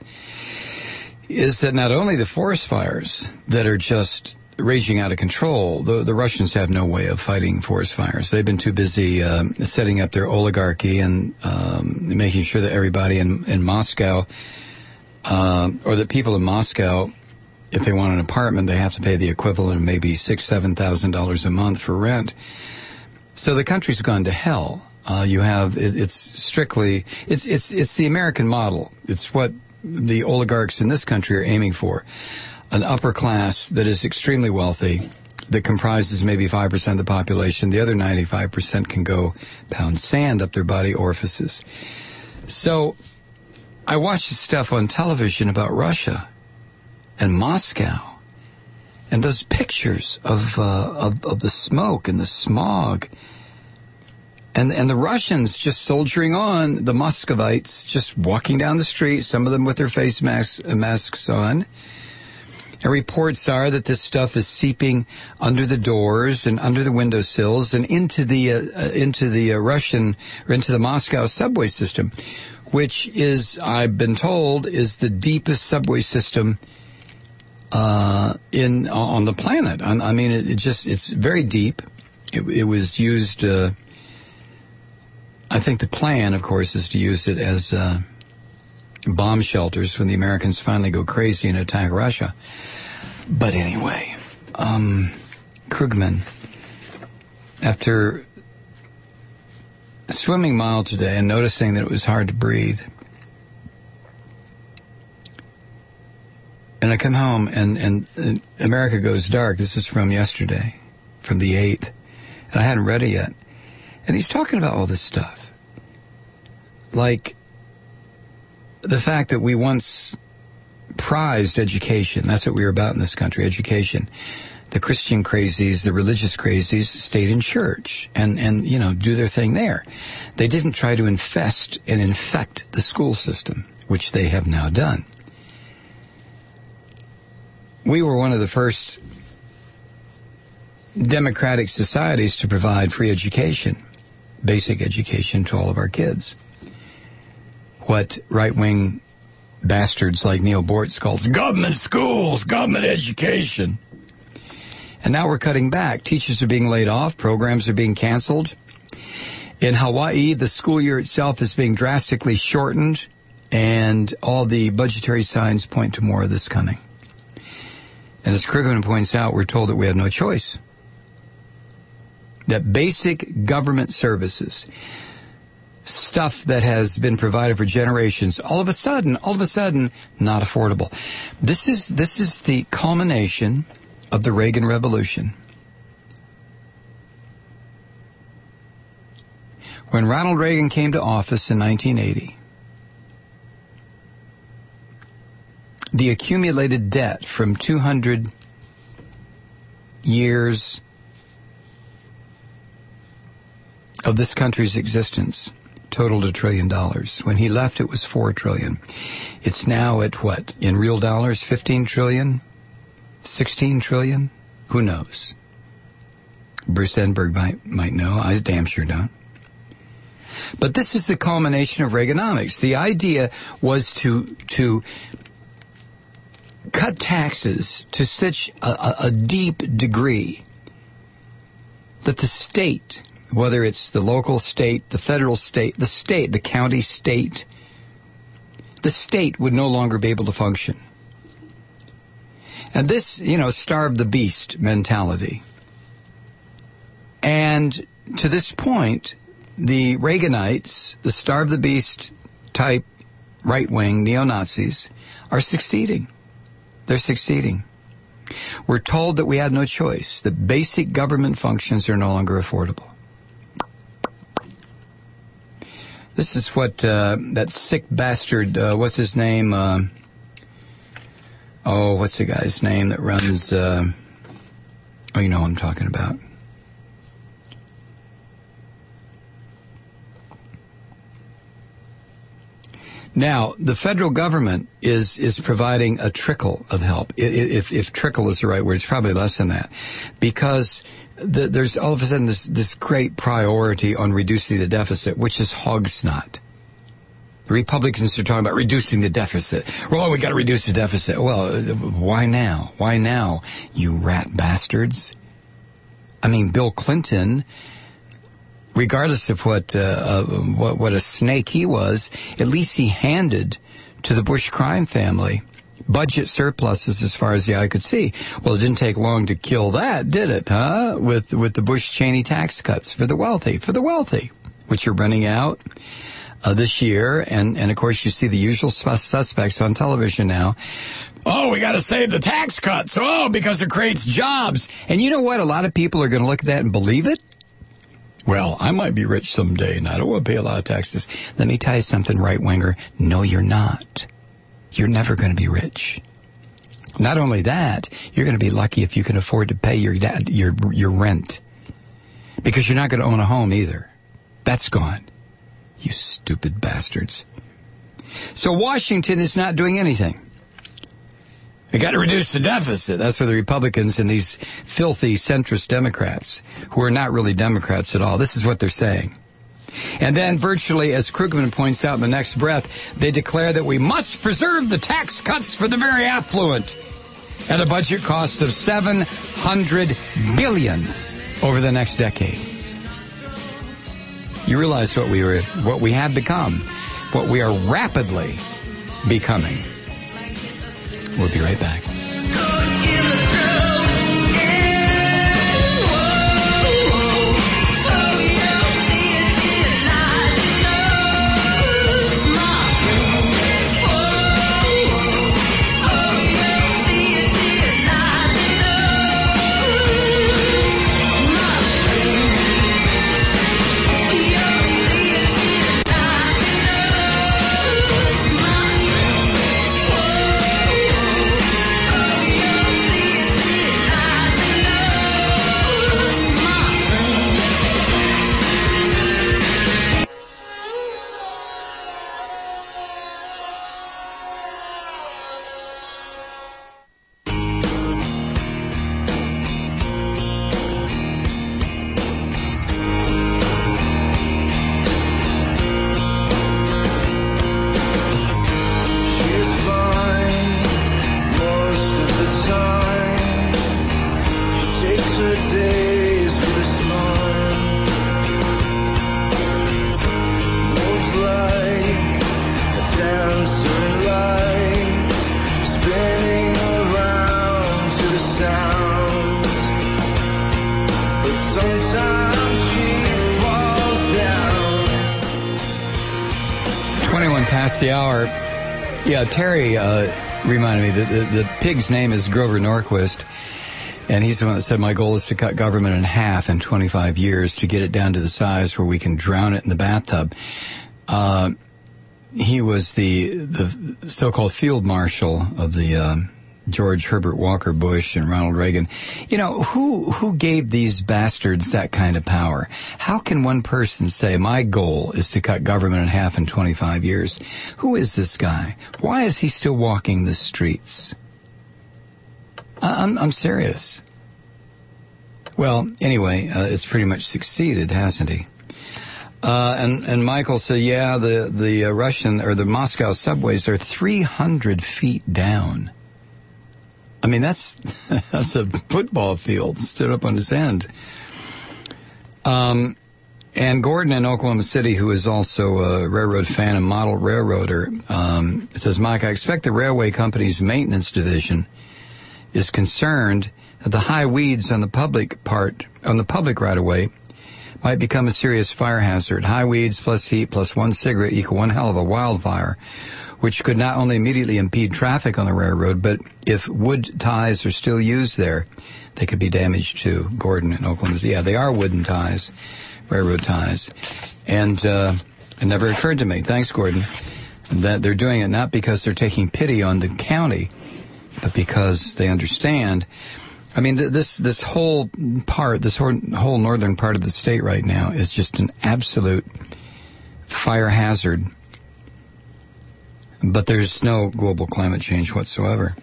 is that not only the forest fires that are just raging out of control, the, the Russians have no way of fighting forest fires. They've been too busy um, setting up their oligarchy and um, making sure that everybody in, in Moscow, uh, or the people in Moscow, if they want an apartment, they have to pay the equivalent of maybe six, seven thousand dollars a month for rent. So the country's gone to hell. Uh, you have it, it's strictly it's it's it's the American model. It's what the oligarchs in this country are aiming for: an upper class that is extremely wealthy, that comprises maybe five percent of the population. The other ninety-five percent can go pound sand up their body orifices. So I watched this stuff on television about Russia and Moscow, and those pictures of, uh, of of the smoke and the smog, and and the Russians just soldiering on, the Muscovites just walking down the street, some of them with their face masks, masks on. And reports are that this stuff is seeping under the doors and under the windowsills and into the uh, uh, into the uh, Russian or into the Moscow subway system, which is, I've been told, is the deepest subway system Uh, in on the planet. I, I mean, it, it just it's very deep. It, it was used. Uh, I think the plan, of course, is to use it as uh, bomb shelters when the Americans finally go crazy and attack Russia. But anyway, um, Krugman, after swimming mile today and noticing that it was hard to breathe. And I come home, and, and, and America Goes Dark. This is from yesterday, from the eighth. And I hadn't read it yet. And he's talking about all this stuff. Like the fact that we once prized education. That's what we were about in this country, education. The Christian crazies, the religious crazies stayed in church and, and, you know, do their thing there. They didn't try to infest and infect the school system, which they have now done. We were one of the first democratic societies to provide free education, basic education to all of our kids. What right-wing bastards like Neil Bortz calls government schools, government education. And now we're cutting back. Teachers are being laid off. Programs are being canceled. In Hawaii, the school year itself is being drastically shortened, and all the budgetary signs point to more of this coming. And as Krugman points out, we're told that we have no choice. That basic government services, stuff that has been provided for generations, all of a sudden, all of a sudden, not affordable. This is, this is the culmination of the Reagan Revolution. When Ronald Reagan came to office in nineteen eighty, the accumulated debt from two hundred years of this country's existence totaled a trillion dollars. When he left, it was four trillion. It's now at what? In real dollars, fifteen trillion? sixteen trillion? Who knows? Bruce Enberg might, might know. I damn sure don't. But this is the culmination of Reaganomics. The idea was to, to cut taxes to such a, a, a deep degree that the state, whether it's the local state, the federal state, the state, the county state, the state would no longer be able to function. And this, you know, starve the beast mentality. And to this point, the Reaganites, the starve the beast type right-wing neo-Nazis, are succeeding. They're succeeding. We're told that we had no choice, that basic government functions are no longer affordable. This is what uh, that sick bastard, uh, what's his name? Uh, oh, what's the guy's name that runs, uh, oh, you know what I'm talking about. Now, the federal government is is providing a trickle of help. If if trickle is the right word, it's probably less than that, because the, there's all of a sudden this this great priority on reducing the deficit, which is hog snot. The Republicans are talking about reducing the deficit. Well, we got to reduce the deficit. Well, why now? Why now, you rat bastards? I mean, Bill Clinton, regardless of what, uh, uh, what what a snake he was, at least he handed to the Bush crime family budget surpluses as far as the eye could see. Well, it didn't take long to kill that, did it, huh? With with the Bush-Cheney tax cuts for the wealthy, for the wealthy, which are running out uh, this year. And, and, of course, you see the usual suspects on television now. Oh, we got to save the tax cuts. Oh, because it creates jobs. And you know what? A lot of people are going to look at that and believe it. Well, I might be rich someday, and I don't want to pay a lot of taxes. Let me tell you something, right-winger. No, you're not. You're never going to be rich. Not only that, you're going to be lucky if you can afford to pay your your your rent, because you're not going to own a home either. That's gone. You stupid bastards. So Washington is not doing anything. We got to reduce the deficit. That's for the Republicans and these filthy centrist Democrats who are not really Democrats at all. This is what they're saying. And then virtually, as Krugman points out in the next breath, they declare that we must preserve the tax cuts for the very affluent at a budget cost of seven hundred billion dollars over the next decade. You realize what we were, what we have become, what we are rapidly becoming. We'll be right back. The hour. Yeah, Terry uh, reminded me that the, the pig's name is Grover Norquist, and he's the one that said, my goal is to cut government in half in twenty-five years to get it down to the size where we can drown it in the bathtub. Uh, he was the the so-called field marshal of the uh, George Herbert Walker Bush and Ronald Reagan. You know, who who gave these bastards that kind of power? How can one person say, my goal is to cut government in half in twenty-five years? Who is this guy? Why is he still walking the streets? I'm, I'm serious. Well, anyway, uh, it's pretty much succeeded, hasn't he? Uh, and, and Michael said, yeah, the, the uh, Russian, or the Moscow subways are three hundred feet down. I mean, that's that's a football field stood up on its end. Um, and Gordon in Oklahoma City, who is also a railroad fan and model railroader, um, says, Mike, I expect the railway company's maintenance division is concerned that the high weeds on the public part, on the public right-of-way might become a serious fire hazard. High weeds plus heat plus one cigarette equal one hell of a wildfire, which could not only immediately impede traffic on the railroad, but if wood ties are still used there, they could be damaged too. Gordon in Oklahoma City. Yeah, they are wooden ties, railroad ties. And uh, it never occurred to me, thanks, Gordon, that they're doing it not because they're taking pity on the county, but because they understand. I mean, th- this this whole part, this whole, whole northern part of the state right now is just an absolute fire hazard. But there's no global climate change whatsoever.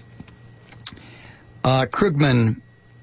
Uh, Krugman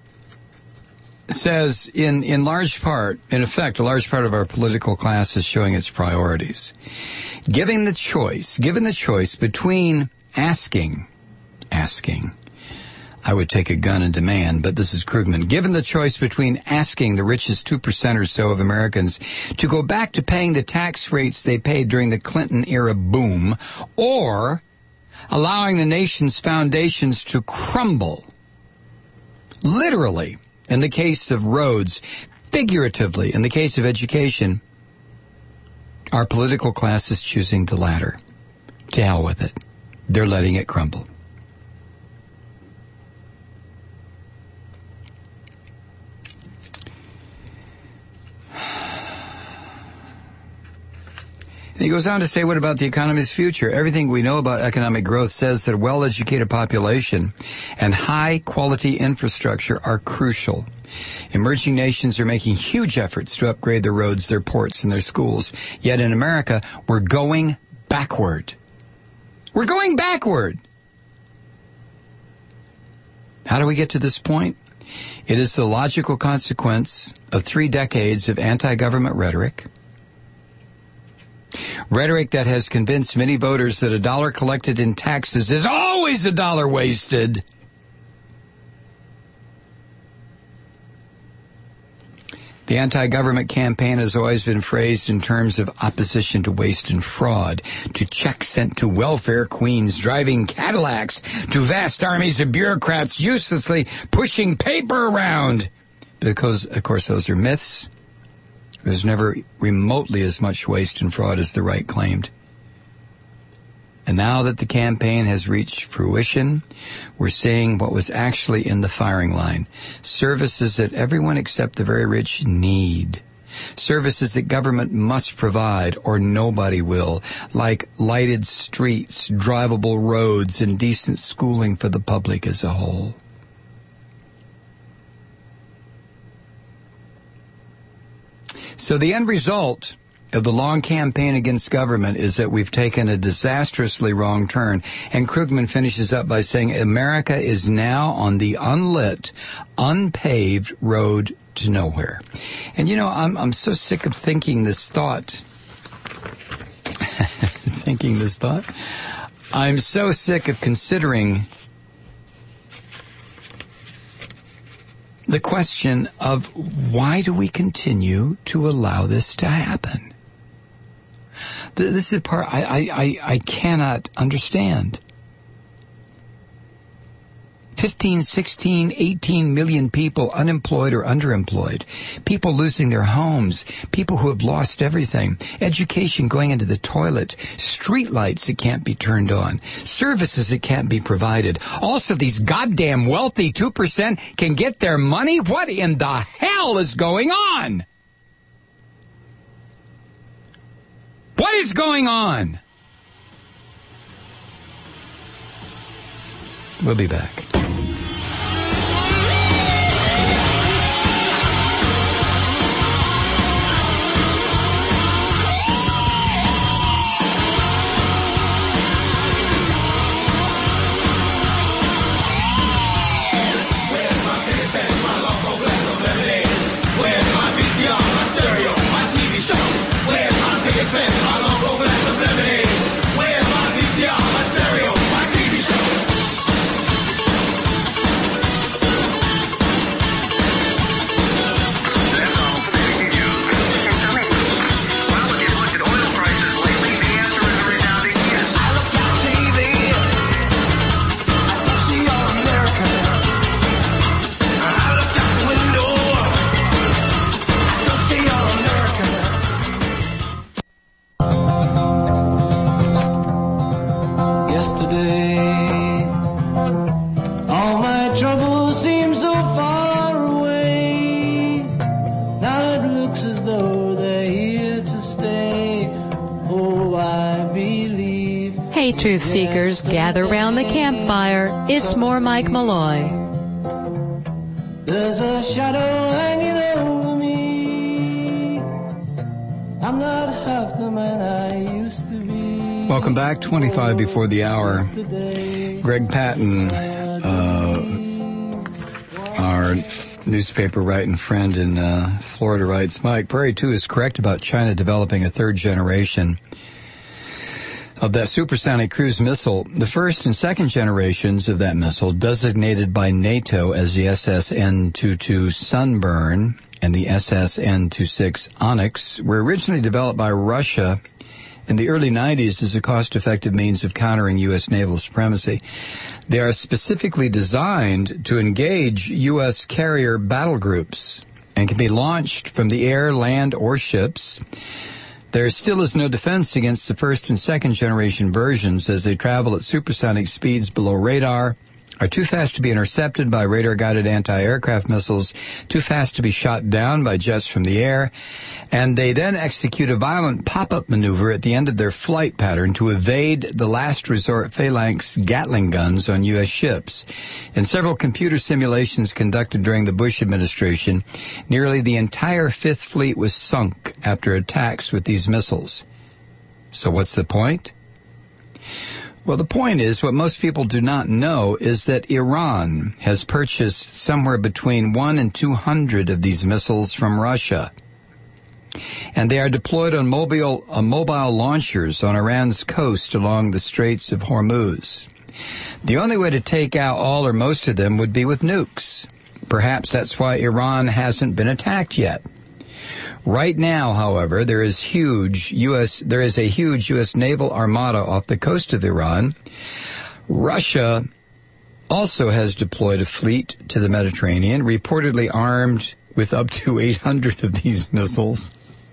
says, in, in large part, in effect, a large part of our political class is showing its priorities. Giving the choice, given the choice between asking, asking, I would take a gun and demand, but this is Krugman. Given the choice between asking the richest two percent or so of Americans to go back to paying the tax rates they paid during the Clinton-era boom, or allowing the nation's foundations to crumble, literally, in the case of roads, figuratively, in the case of education, our political class is choosing the latter. To hell with it. They're letting it crumble. And he goes on to say, what about the economy's future? Everything we know about economic growth says that a well-educated population and high-quality infrastructure are crucial. Emerging nations are making huge efforts to upgrade their roads, their ports, and their schools. Yet in America, we're going backward. We're going backward. How do we get to this point? It is the logical consequence of three decades of anti-government rhetoric. Rhetoric that has convinced many voters that a dollar collected in taxes is always a dollar wasted. The anti-government campaign has always been phrased in terms of opposition to waste and fraud, to checks sent to welfare queens driving Cadillacs, to vast armies of bureaucrats uselessly pushing paper around. Because, of course, those are myths. There's never remotely as much waste and fraud as the right claimed. And now that the campaign has reached fruition, we're seeing what was actually in the firing line. Services that everyone except the very rich need. Services that government must provide or nobody will, like lighted streets, drivable roads, and decent schooling for the public as a whole. So the end result of the long campaign against government is that we've taken a disastrously wrong turn. And Krugman finishes up by saying America is now on the unlit, unpaved road to nowhere. And, you know, I'm I'm so sick of thinking this thought. thinking this thought. I'm so sick of considering the question of why do we continue to allow this to happen? This is a part I, I, I, I cannot understand. fifteen, sixteen, eighteen million people unemployed or underemployed. People losing their homes. People who have lost everything. Education going into the toilet. Street lights that can't be turned on. Services that can't be provided. Also, these goddamn wealthy two percent can get their money? What in the hell is going on? What is going on? We'll be back. Hey, truth seekers, gather round the campfire. It's more Mike Malloy. There's a shadow hanging over me. I'm not half the man I used to be. Welcome back, twenty-five before the hour. Greg Patton, uh, our newspaper writing friend in uh, Florida, writes, Mike, Prairie two is correct about China developing a third generation of that supersonic cruise missile. The first and second generations of that missile, designated by NATO as the S S N twenty-two Sunburn and the S S N twenty-six Onyx, were originally developed by Russia in the early nineties as a cost-effective means of countering U S naval supremacy. They are specifically designed to engage U S carrier battle groups and can be launched from the air, land, or ships. There still is no defense against the first and second generation versions, as they travel at supersonic speeds below radar, are too fast to be intercepted by radar-guided anti-aircraft missiles, too fast to be shot down by jets from the air, and they then execute a violent pop-up maneuver at the end of their flight pattern to evade the last resort phalanx Gatling guns on U S ships. In several computer simulations conducted during the Bush administration, nearly the entire Fifth Fleet was sunk after attacks with these missiles. So what's the point? Well, the point is, what most people do not know is that Iran has purchased somewhere between one and two hundred of these missiles from Russia. And they are deployed on mobile, uh, mobile launchers on Iran's coast along the Straits of Hormuz. The only way to take out all or most of them would be with nukes. Perhaps that's why Iran hasn't been attacked yet. Right now, however, there is huge U S there is a huge U S naval armada off the coast of Iran. Russia also has deployed a fleet to the Mediterranean, reportedly armed with up to eight hundred of these missiles.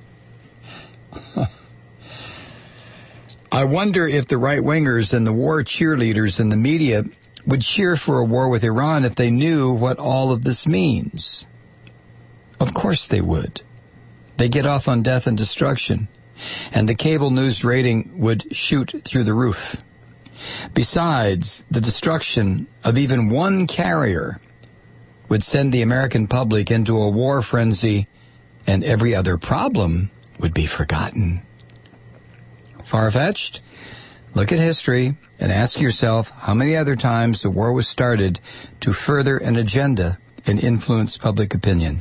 I wonder if the right-wingers and the war cheerleaders in the media would cheer for a war with Iran if they knew what all of this means. Of course they would. They get off on death and destruction, and the cable news rating would shoot through the roof. Besides, the destruction of even one carrier would send the American public into a war frenzy, and every other problem would be forgotten. Far-fetched? Look at history and ask yourself how many other times the war was started to further an agenda and influence public opinion.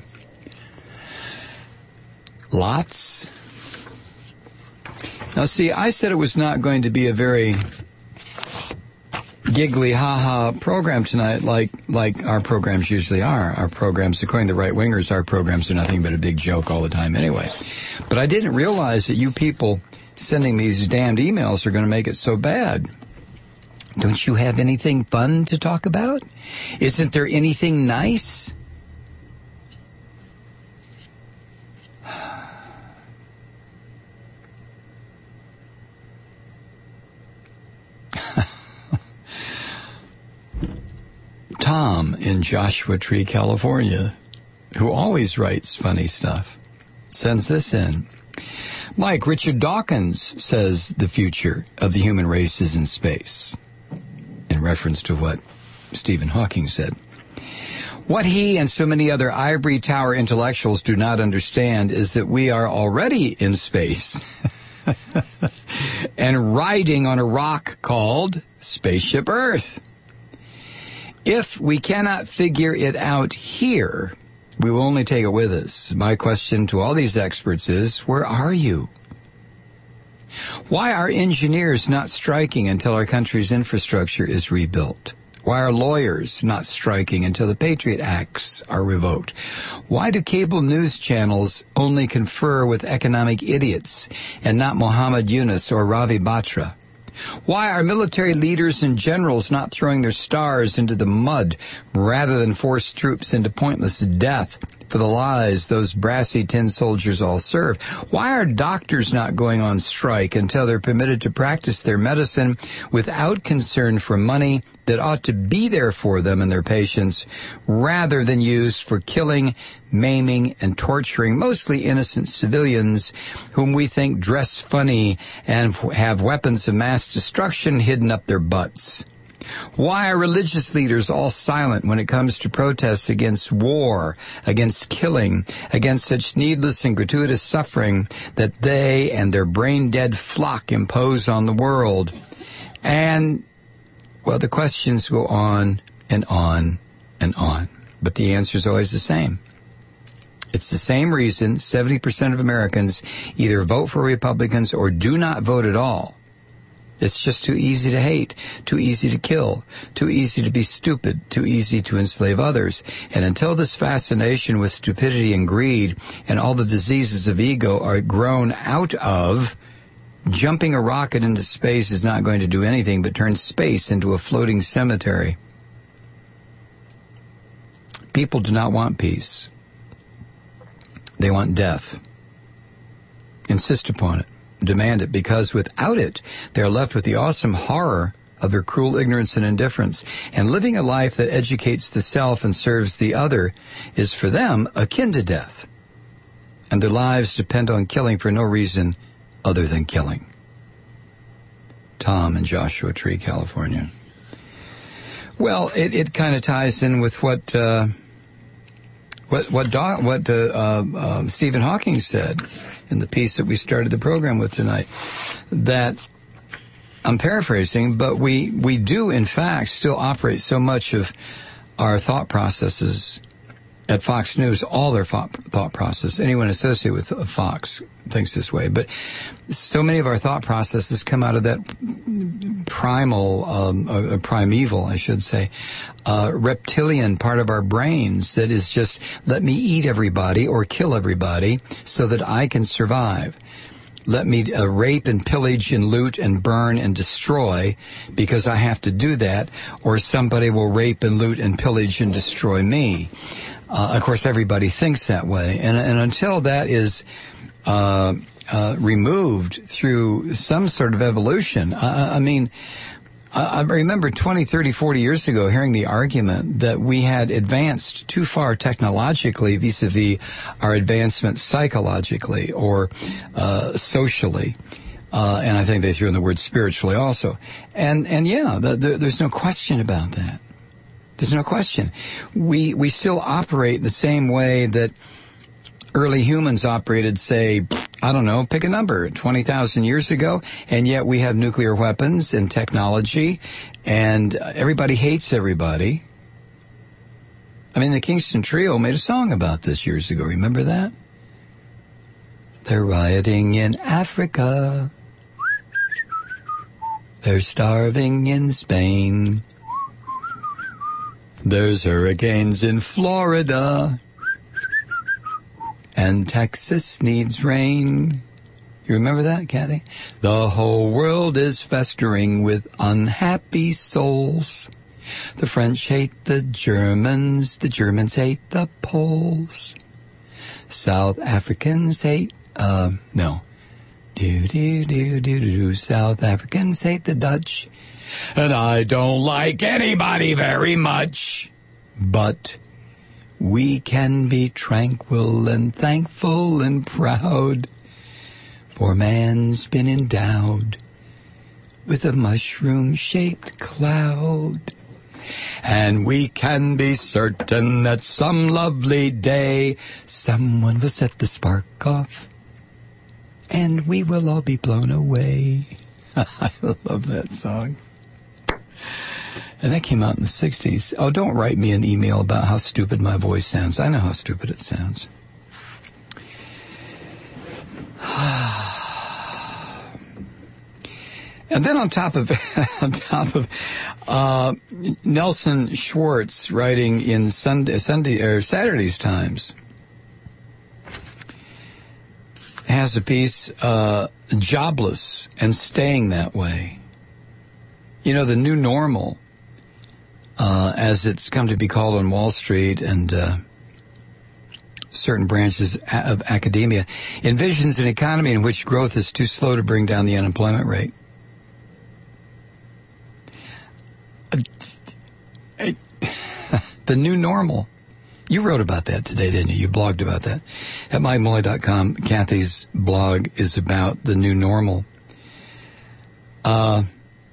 Lots. Now, see, I said it was not going to be a very giggly, ha-ha program tonight like like our programs usually are. Our programs, according to right-wingers, our programs are nothing but a big joke all the time anyway. But I didn't realize that you people sending me these damned emails are going to make it so bad. Don't you have anything fun to talk about? Isn't there anything nice? Tom in Joshua Tree, California, who always writes funny stuff, sends this in. Mike, Richard Dawkins says the future of the human race is in space, in reference to what Stephen Hawking said. What he and so many other ivory tower intellectuals do not understand is that we are already in space and riding on a rock called Spaceship Earth. If we cannot figure it out here, we will only take it with us. My question to all these experts is, where are you? Why are engineers not striking until our country's infrastructure is rebuilt? Why are lawyers not striking until the Patriot Acts are revoked? Why do cable news channels only confer with economic idiots and not Muhammad Yunus or Ravi Batra? Why are military leaders and generals not throwing their stars into the mud rather than force troops into pointless death for the lies those brassy tin soldiers all serve? Why are doctors not going on strike until they're permitted to practice their medicine without concern for money that ought to be there for them and their patients, rather than used for killing, maiming, and torturing mostly innocent civilians whom we think dress funny and have weapons of mass destruction hidden up their butts? Why are religious leaders all silent when it comes to protests against war, against killing, against such needless and gratuitous suffering that they and their brain-dead flock impose on the world? And, well, the questions go on and on and on, but the answer is always the same. It's the same reason seventy percent of Americans either vote for Republicans or do not vote at all. It's just too easy to hate, too easy to kill, too easy to be stupid, too easy to enslave others. And until this fascination with stupidity and greed and all the diseases of ego are grown out of, jumping a rocket into space is not going to do anything but turn space into a floating cemetery. People do not want peace. They want death. Insist upon it. Demand it, because without it, they are left with the awesome horror of their cruel ignorance and indifference. And living a life that educates the self and serves the other is for them akin to death. And their lives depend on killing for no reason other than killing. Tom in Joshua Tree, California. Well, it, it kind of ties in with what uh, what what, Do- what uh, uh, uh, Stephen Hawking said in the piece that we started the program with tonight, that I'm paraphrasing, but we, we do, in fact, still operate so much of our thought processes at Fox News, all their thought, thought process. Anyone associated with Fox thinks this way. But so many of our thought processes come out of that primal, um, uh, primeval, I should say, uh, reptilian part of our brains that is just, let me eat everybody or kill everybody so that I can survive. Let me uh, rape and pillage and loot and burn and destroy because I have to do that, or somebody will rape and loot and pillage and destroy me. Uh, of course, everybody thinks that way. And, and until that is uh, uh, removed through some sort of evolution, I, I mean, I, I remember twenty, thirty, forty years ago hearing the argument that we had advanced too far technologically vis-a-vis our advancement psychologically or uh, socially. Uh, and I think they threw in the word spiritually also. And, and yeah, the, the, there's no question about that. There's no question. We we still operate the same way that early humans operated, say, I don't know, pick a number, twenty thousand years ago, and yet we have nuclear weapons and technology, and everybody hates everybody. I mean, the Kingston Trio made a song about this years ago. Remember that? They're rioting in Africa. They're starving in Spain. There's hurricanes in Florida, and Texas needs rain. You remember that, Kathy? The whole world is festering with unhappy souls. The French hate the Germans, the Germans hate the Poles. South Africans hate, uh, no. Do, do, do, do, do, South Africans hate the Dutch. And I don't like anybody very much. But we can be tranquil and thankful and proud, for man's been endowed with a mushroom-shaped cloud. And we can be certain that some lovely day someone will set the spark off, and we will all be blown away. I love that song. And that came out in the sixties. Oh, don't write me an email about how stupid my voice sounds. I know how stupid it sounds. And then on top of on top of uh, Nelson Schwartz writing in Sunday, Sunday or Saturday's Times has a piece, uh, Jobless and Staying That Way. You know, the new normal, uh, as it's come to be called on Wall Street and uh, certain branches of academia, envisions an economy in which growth is too slow to bring down the unemployment rate. The new normal. You wrote about that today, didn't you? You blogged about that. At mike malloy dot com, Kathy's blog is about the new normal. Uh,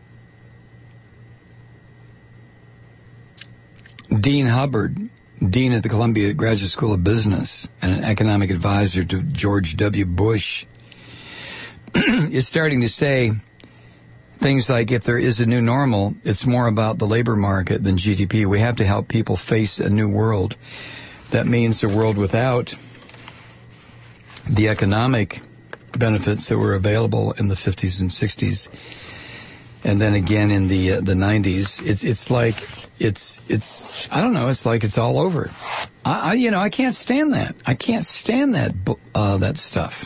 Dean Hubbard, dean at the Columbia Graduate School of Business and an economic advisor to George W. Bush, is starting to say things like, if there is a new normal, it's more about the labor market than G D P. We have to help people face a new world. That means a world without the economic benefits that were available in the fifties and sixties, and then again in the uh, the nineties. It's it's like it's it's I don't know. It's like it's all over. I, I you know I can't stand that. I can't stand that uh, that stuff.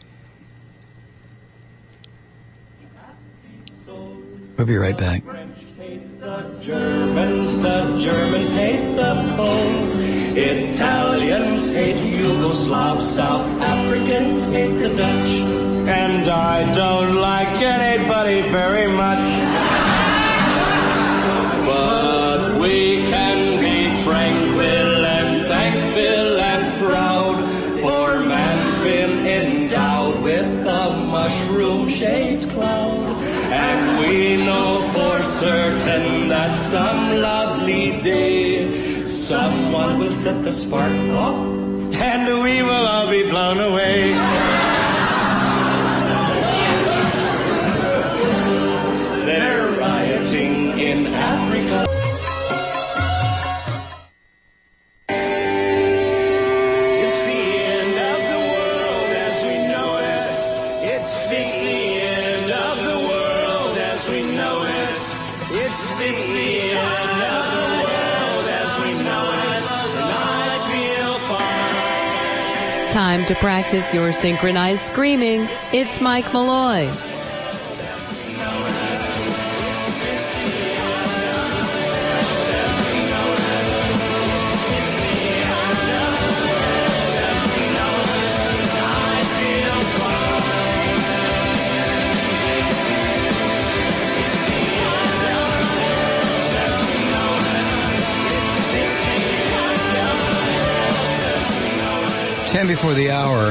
We'll be right back. The Germans, the Germans hate the Poles. Italians hate Yugoslavs. South Africans hate the Dutch. And I don't like anybody very much. But we can be tranquil and thankful and proud, for man's been endowed with a mushroom-shaped cloud. And we know for certain that some lovely day someone will set the spark off and we will all be blown away. They're rioting in Africa. It's the end of the world as we know it. It's the end of the world as we know it. It's the end of the world as we know it. And I feel fine. Time to practice your synchronized screaming. It's Mike Malloy. Ten before the hour.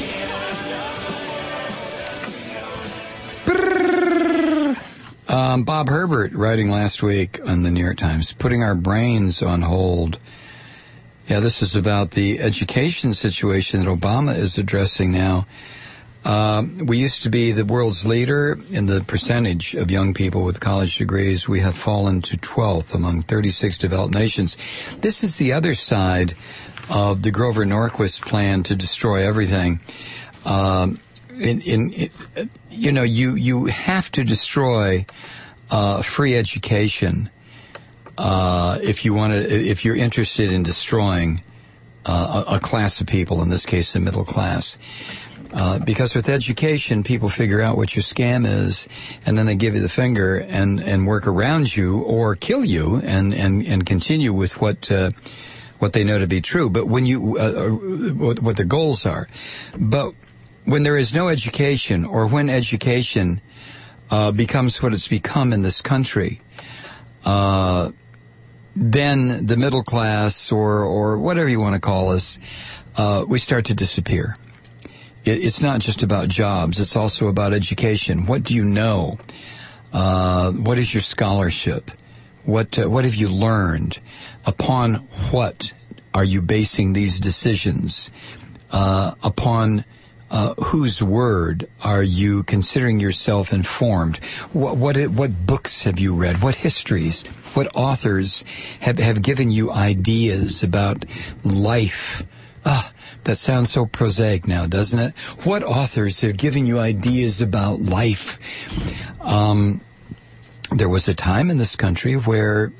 Um, Bob Herbert writing last week on the New York Times, putting our brains on hold. Yeah, this is about the education situation that Obama is addressing now. Uh, we used to be the world's leader in the percentage of young people with college degrees. We have fallen to twelfth among thirty-six developed nations. This is the other side of the Grover Norquist plan to destroy everything. Um, in, in, in, you know, you, you have to destroy uh, free education uh, if you want to, if you're interested in destroying uh, a, a class of people, in this case, the middle class. Uh, because with education, people figure out what your scam is, and then they give you the finger and, and work around you or kill you and, and, and continue with what, uh, what they know to be true, but when you, uh, what, what their goals are. But when there is no education, or when education uh, becomes what it's become in this country, uh, then the middle class, or, or whatever you want to call us, uh, we start to disappear. It, it's not just about jobs, it's also about education. What do you know? Uh, what is your scholarship? What, uh, what have you learned? Upon what are you basing these decisions? Uh, upon uh, whose word are you considering yourself informed? What, what what books have you read? What histories? What authors have, have given you ideas about life? Ah, that sounds so prosaic now, doesn't it? What authors have given you ideas about life? Um, there was a time in this country where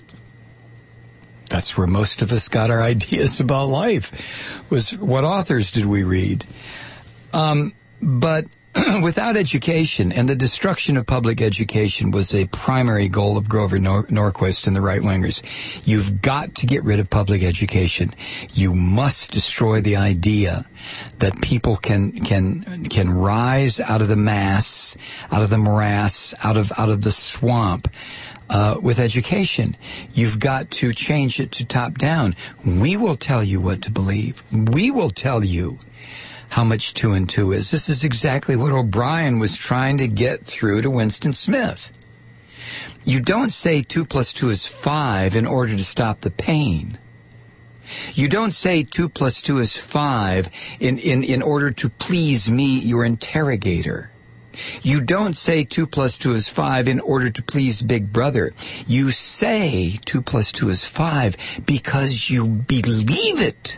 that's where most of us got our ideas about life, was what authors did we read. Um, but without education, and the destruction of public education was a primary goal of Grover Nor- Norquist and the right-wingers. You've got to get rid of public education. You must destroy the idea that people can can can rise out of the mass, out of the morass, out of out of the swamp. Uh, with education, you've got to change it to top down. We will tell you what to believe. We will tell you how much two and two is. This is exactly what O'Brien was trying to get through to Winston Smith. You don't say two plus two is five in order to stop the pain. You don't say two plus two is five in, in, in order to please me, your interrogator. You don't say two plus two is five in order to please Big Brother. You say two plus two is five because you believe it.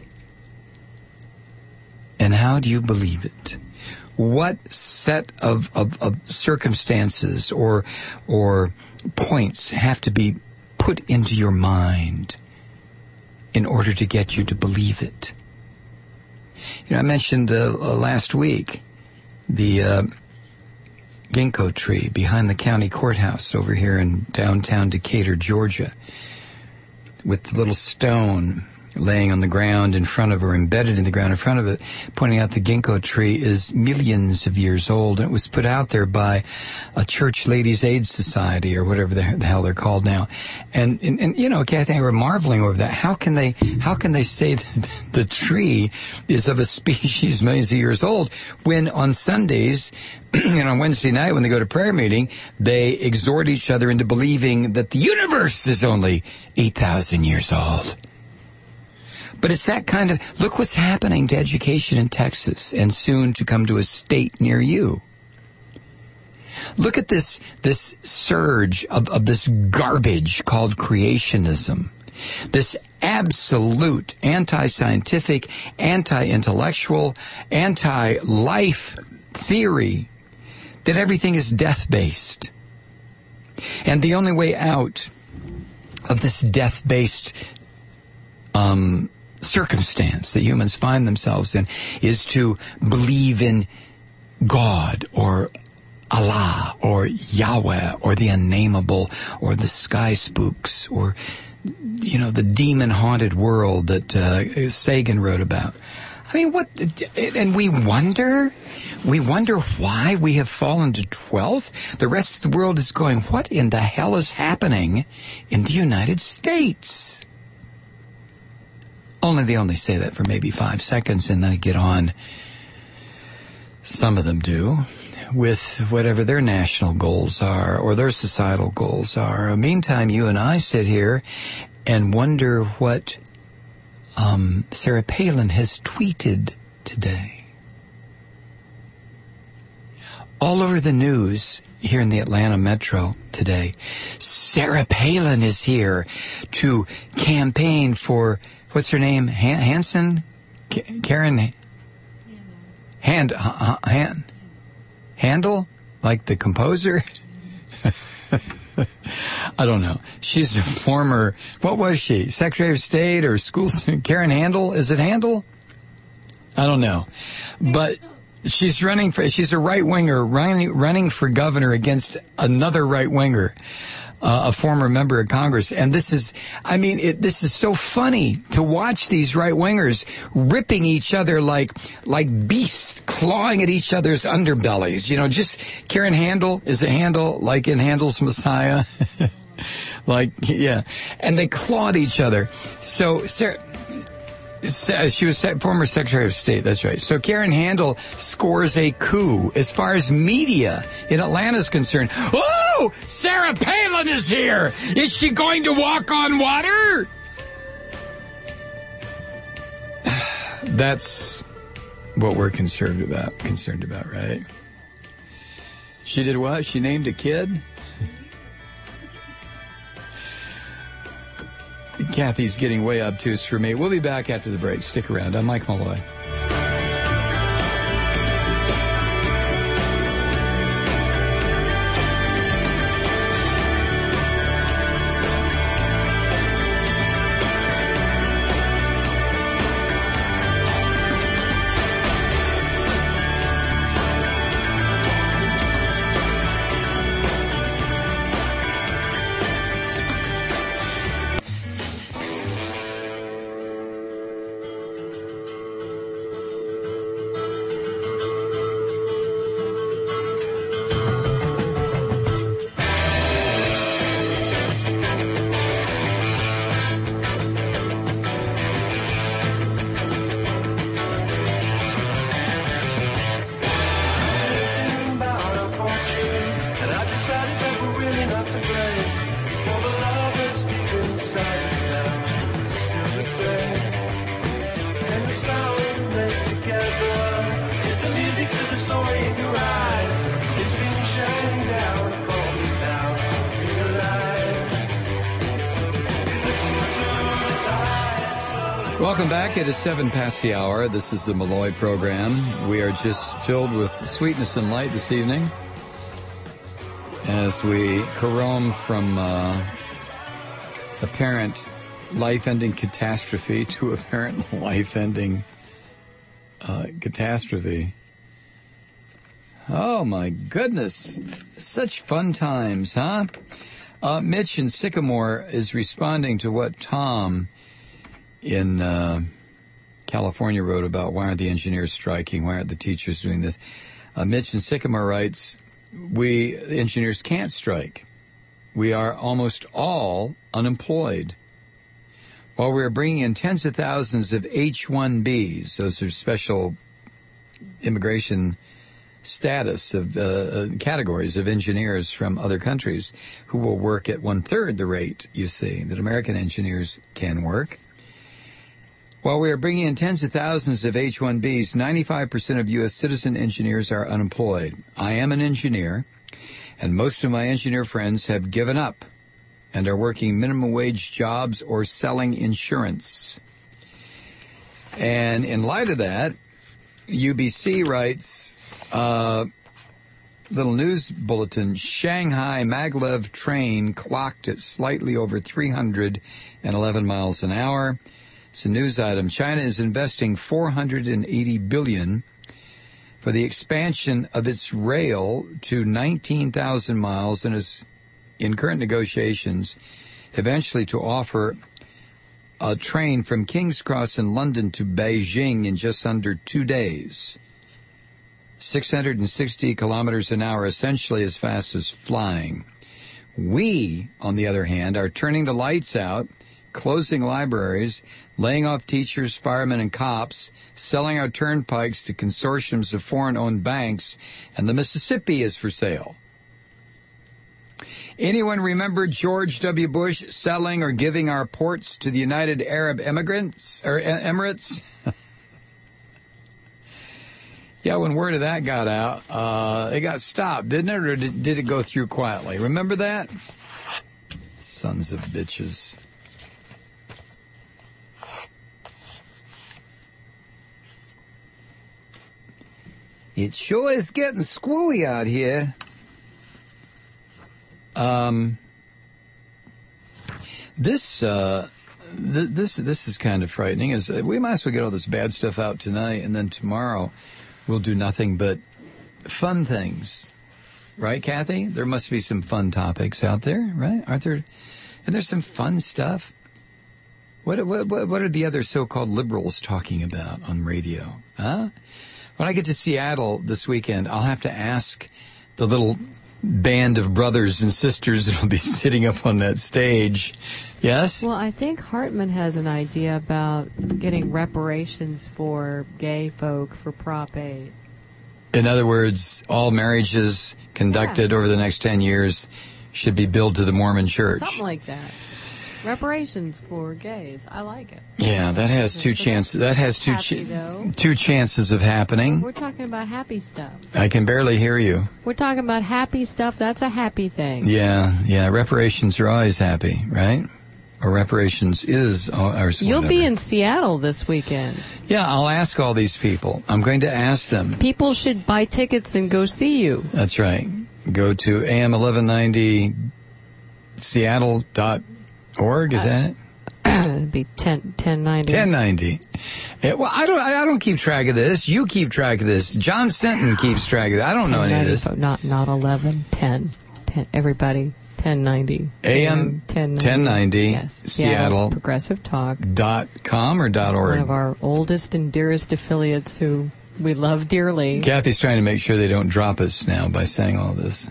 And how do you believe it? What set of, of, of circumstances or or points have to be put into your mind in order to get you to believe it? You know, I mentioned uh, last week the uh, ginkgo tree behind the county courthouse over here in downtown Decatur, Georgia, with the little stone laying on the ground in front of, or embedded in the ground in front of it, pointing out the ginkgo tree is millions of years old. And it was put out there by a Church Ladies Aid Society, or whatever the, the hell they're called now. And, and, and you know, Kathy and I were marveling over that. How can they, how can they say that the tree is of a species millions of years old when on Sundays, and on Wednesday night when they go to prayer meeting, they exhort each other into believing that the universe is only eight thousand years old? But it's that kind of, look what's happening to education in Texas and soon to come to a state near you. Look at this, this surge of, of this garbage called creationism. This absolute anti-scientific, anti-intellectual, anti-life theory that everything is death-based. And the only way out of this death-based um circumstance that humans find themselves in is to believe in God or Allah or Yahweh or the unnameable or the sky spooks or, you know, the demon-haunted world that uh, Sagan wrote about. I mean, what, and we wonder, we wonder why we have fallen to twelfth. The rest of the world is going, what in the hell is happening in the United States? Only they only say that for maybe five seconds and then get on, some of them do, with whatever their national goals are or their societal goals are. Meantime, you and I sit here and wonder what um, Sarah Palin has tweeted today. All over the news here in the Atlanta metro today, Sarah Palin is here to campaign for, what's her name? Han- Hanson? K- Karen? Hand, uh, hand, Handel? Like the composer? I don't know. She's a former, what was she? Secretary of State or school? Karen Handel? Is it Handel? I don't know. But she's running for, she's a right-winger running, running for governor against another right-winger. Uh, a former member of Congress. And this is, I mean, it, this is so funny to watch these right-wingers ripping each other like, like beasts, clawing at each other's underbellies. You know, just Karen Handel, is it Handel, like in Handel's Messiah? Like, yeah. And they clawed each other. So, Sarah, she was former Secretary of State, that's right. So Karen Handel scores a coup as far as media in Atlanta is concerned. Oh, Sarah Palin is here. Is she going to walk on water? That's what we're concerned about, concerned about, right? She did what? She named a kid? Kathy's getting way obtuse for me. We'll be back after the break. Stick around. I'm Mike Malloy. Welcome back. It is seven past the hour. This is the Malloy program. We are just filled with sweetness and light this evening as we carome from uh, apparent life-ending catastrophe to apparent life-ending uh, catastrophe. Oh, my goodness. Such fun times, huh? Uh, Mitch in Sycamore is responding to what Tom in uh, California wrote about why aren't the engineers striking, why aren't the teachers doing this. Uh, Mitch in Sycamore writes, we, the engineers, can't strike. We are almost all unemployed. While we are bringing in tens of thousands of H one Bs, those are special immigration status of uh, categories of engineers from other countries who will work at one-third the rate, you see, that American engineers can work. While we are bringing in tens of thousands of H one Bs, ninety-five percent of U S citizen engineers are unemployed. I am an engineer, and most of my engineer friends have given up and are working minimum wage jobs or selling insurance. And in light of that, U B C writes, uh, little news bulletin, Shanghai maglev train clocked at slightly over three hundred eleven miles an hour. It's a news item. China is investing four hundred eighty billion dollars for the expansion of its rail to nineteen thousand miles and is in current negotiations eventually to offer a train from King's Cross in London to Beijing in just under two days. six hundred sixty kilometers an hour, essentially as fast as flying. We, on the other hand, are turning the lights out, closing libraries, laying off teachers, firemen, and cops, selling our turnpikes to consortiums of foreign-owned banks, and the Mississippi is for sale. Anyone remember George W. Bush selling or giving our ports to the United Arab Immigrants or Emirates? Yeah, when word of that got out, uh, it got stopped, didn't it? Or did, did it go through quietly? Remember that? Sons of bitches. It sure is getting squooey out here. Um, this, uh, th- this, this is kind of frightening. Is we might as well get all this bad stuff out tonight, and then tomorrow we'll do nothing but fun things. Right, Kathy? There must be some fun topics out there, right? Aren't there? And there's some fun stuff. What, what, what are the other so-called liberals talking about on radio? Huh? When I get to Seattle this weekend, I'll have to ask the little band of brothers and sisters that will be sitting up on that stage. Yes? Well, I think Hartman has an idea about getting reparations for gay folk for Prop eight. In other words, all marriages conducted yeah. over the next ten years should be billed to the Mormon Church. Something like that. Reparations for gays. I like it. Yeah, that has two chances. That has two happy, ch- two chances of happening. We're talking about happy stuff. I can barely hear you. We're talking about happy stuff. That's a happy thing. Yeah, yeah. Reparations are always happy, right? Or reparations is. Or You'll be in Seattle this weekend. Yeah, I'll ask all these people. I'm going to ask them. People should buy tickets and go see you. That's right. Go to A M eleven ninety Seattle dot org, is that it? It'd be ten ninety. ten ninety. Yeah, well, I don't. I don't keep track of this. You keep track of this. John Senton keeps track of it. I don't know any of this. Not not eleven. ten. ten. Everybody. ten ninety. A M ten ninety. Yes. Seattle. Progressive Talk. Dot com or dot org. One of our oldest and dearest affiliates who we love dearly. Kathy's trying to make sure they don't drop us now by saying all this.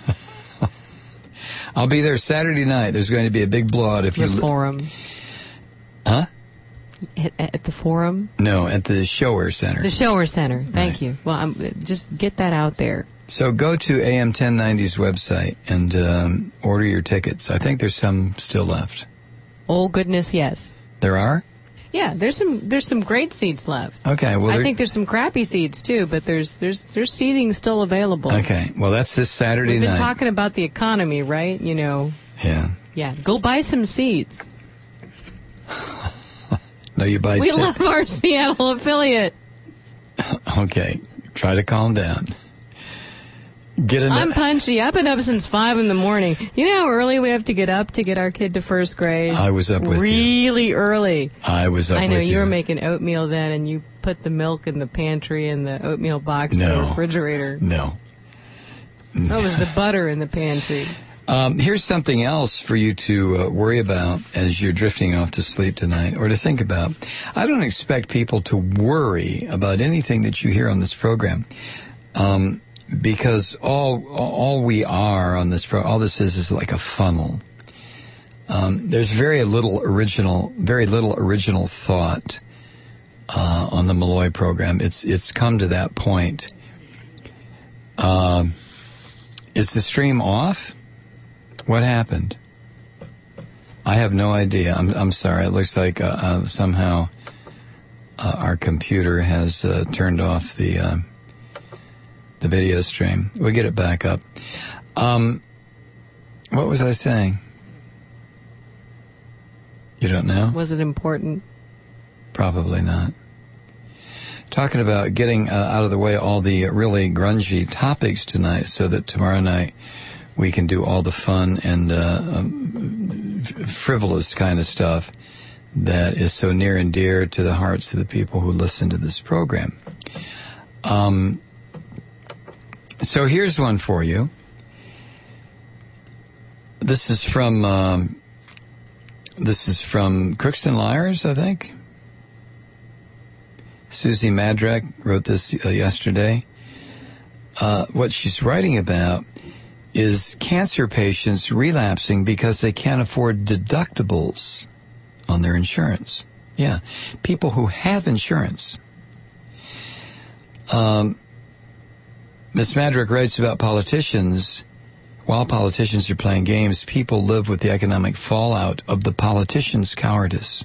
I'll be there Saturday night. There's going to be a big blowout if the you... The forum. Huh? At, at the forum? No, at the Shower Center. The Shower Center. Thank right. you. Well, I'm, just get that out there. So go to A M ten ninety's website and um, order your tickets. I think there's some still left. Oh, goodness, yes. There are? Yeah, there's some there's some great seats left. Okay, well, I think there's some crappy seats too, but there's there's there's seating still available. Okay, well, that's this Saturday We've been night. talking about the economy, right? You know. Yeah. Yeah, go buy some seats. No, you buy We tickets. love our Seattle affiliate. Okay, try to calm down. Get in. I'm punchy. I've been up since five in the morning. You know how early we have to get up to get our kid to first grade? I was up with really you. Really early. I was up I know with you. you were making oatmeal then, and you put the milk in the pantry and the oatmeal box in No. the refrigerator. No. That was the butter in the pantry. Um, here's something else for you to uh, worry about as you're drifting off to sleep tonight, or to think about. I don't expect people to worry about anything that you hear on this program, um, because all all we are on this pro, all this is is like a funnel. Um, there's very little original, very little original thought uh, on the Malloy program. It's it's come to that point. Um, is the stream off? What happened? I have no idea. I'm I'm sorry. It looks like uh, uh, somehow uh, our computer has uh, turned off the uh, the video stream. We'll get it back up. Um, what was I saying? You don't know? Was it important? Probably not. Talking about getting uh, out of the way all the really grungy topics tonight, so that tomorrow night we can do all the fun and uh, um, frivolous kind of stuff that is so near and dear to the hearts of the people who listen to this program. Um, so here's one for you. This is from um, this is from Crooks and Liars, I think. Susie Madrak wrote this uh, yesterday. Uh, what she's writing about is cancer patients relapsing because they can't afford deductibles on their insurance. Yeah, people who have insurance. Um, Miz Madrick writes about politicians. While politicians are playing games, people live with the economic fallout of the politicians' cowardice.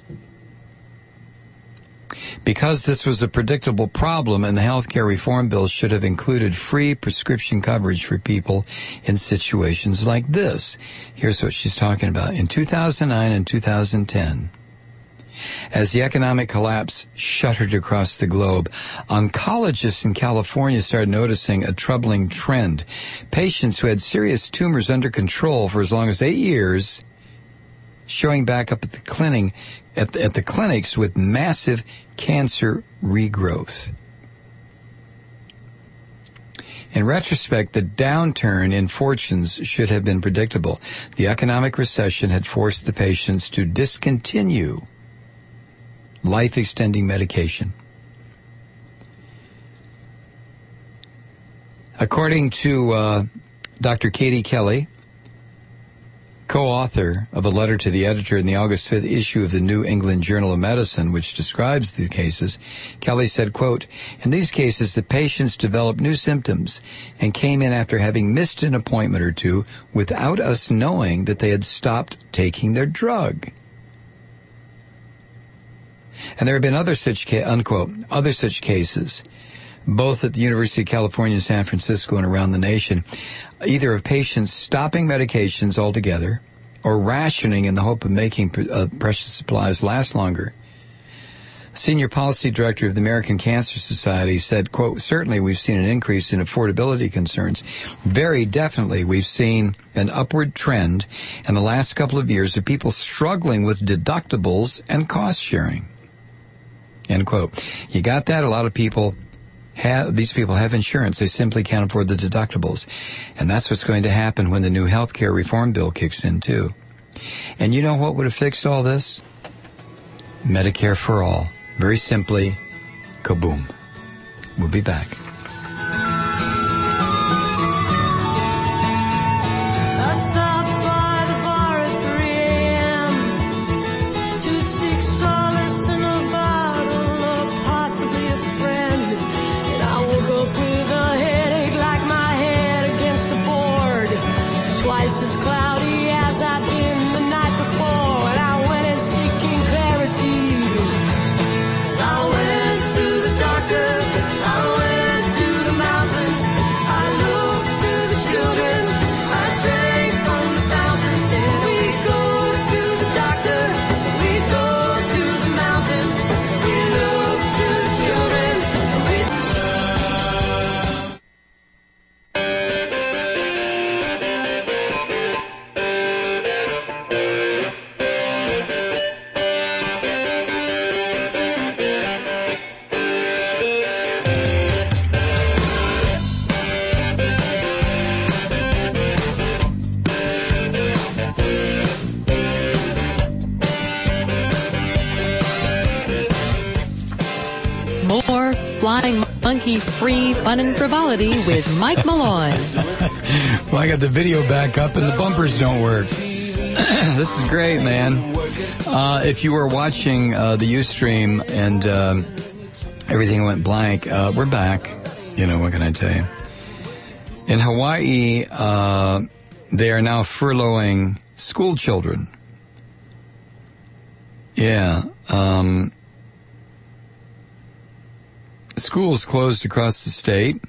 Because this was a predictable problem, and the health care reform bill should have included free prescription coverage for people in situations like this. Here's what she's talking about. In two thousand nine and two thousand ten, as the economic collapse shuddered across the globe, oncologists in California started noticing a troubling trend. Patients who had serious tumors under control for as long as eight years showing back up at the clinic, at the, at the clinics with massive cancer regrowth. In retrospect, the downturn in fortunes should have been predictable. The economic recession had forced the patients to discontinue life-extending medication. According to uh, Doctor Katie Kelly, co-author of a letter to the editor in the August fifth issue of the New England Journal of Medicine, which describes the cases, Kelly said, quote, "In these cases, the patients developed new symptoms and came in after having missed an appointment or two without us knowing that they had stopped taking their drug. And there have been other such, ca- unquote, other such cases, both at the University of California, San Francisco, and around the nation, either of patients stopping medications altogether or rationing in the hope of making uh, precious supplies last longer. Senior policy director of the American Cancer Society said, quote, "Certainly we've seen an increase in affordability concerns. Very definitely we've seen an upward trend in the last couple of years of people struggling with deductibles and cost sharing." End quote. You got that? A lot of people have, these people have insurance. They simply can't afford the deductibles. And that's what's going to happen when the new health care reform bill kicks in, too. And you know what would have fixed all this? Medicare for all. Very simply, kaboom. We'll be back. I stopped by the bar at three a.m. to seek solace in a bottle of possibly a friend. And I woke up with a headache like my head against a board, twice as cloudy as I'd been the night before. And I went in seeking clarity. I went to the doctor, I went to the mountains, I looked to the children, I drank from the fountain. Then we go to the doctor, we go to the mountains, monkey-free fun and frivolity with Mike Malloy. Well, I got the video back up and the bumpers don't work. This is great, man. Uh, if you were watching uh, the Ustream and um, everything went blank, uh, we're back. You know, what can I tell you? In Hawaii, uh, they are now furloughing school children. Yeah. Um, schools closed across the state.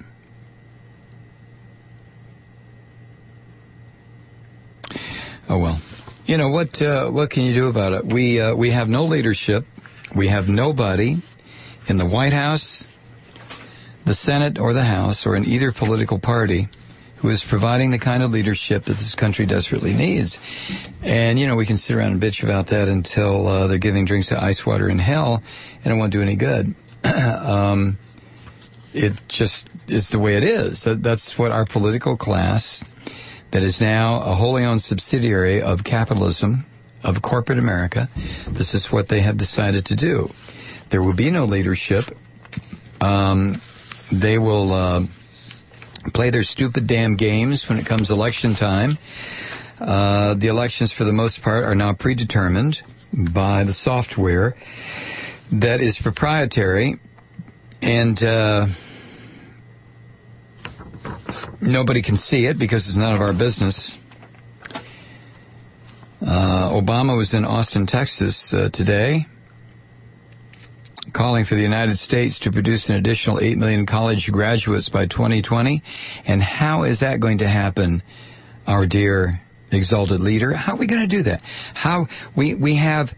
Oh, well. You know, what uh, what can you do about it? We uh, we have no leadership. We have nobody in the White House, the Senate, or the House, or in either political party who is providing the kind of leadership that this country desperately needs. And, you know, we can sit around and bitch about that until uh, they're giving drinks to ice water in hell, and it won't do any good. um, it just is the way it is. That, that's what our political class, that is now a wholly owned subsidiary of capitalism, of corporate America, this is what they have decided to do. There will be no leadership. Um, they will uh, play their stupid damn games when it comes election time. Uh, the elections, for the most part, are now predetermined by the software that is proprietary, and uh, nobody can see it because it's none of our business. Uh, Obama was in Austin, Texas uh, today, calling for the United States to produce an additional eight million college graduates by twenty twenty. And how is that going to happen, our dear exalted leader? How are we going to do that? How we we have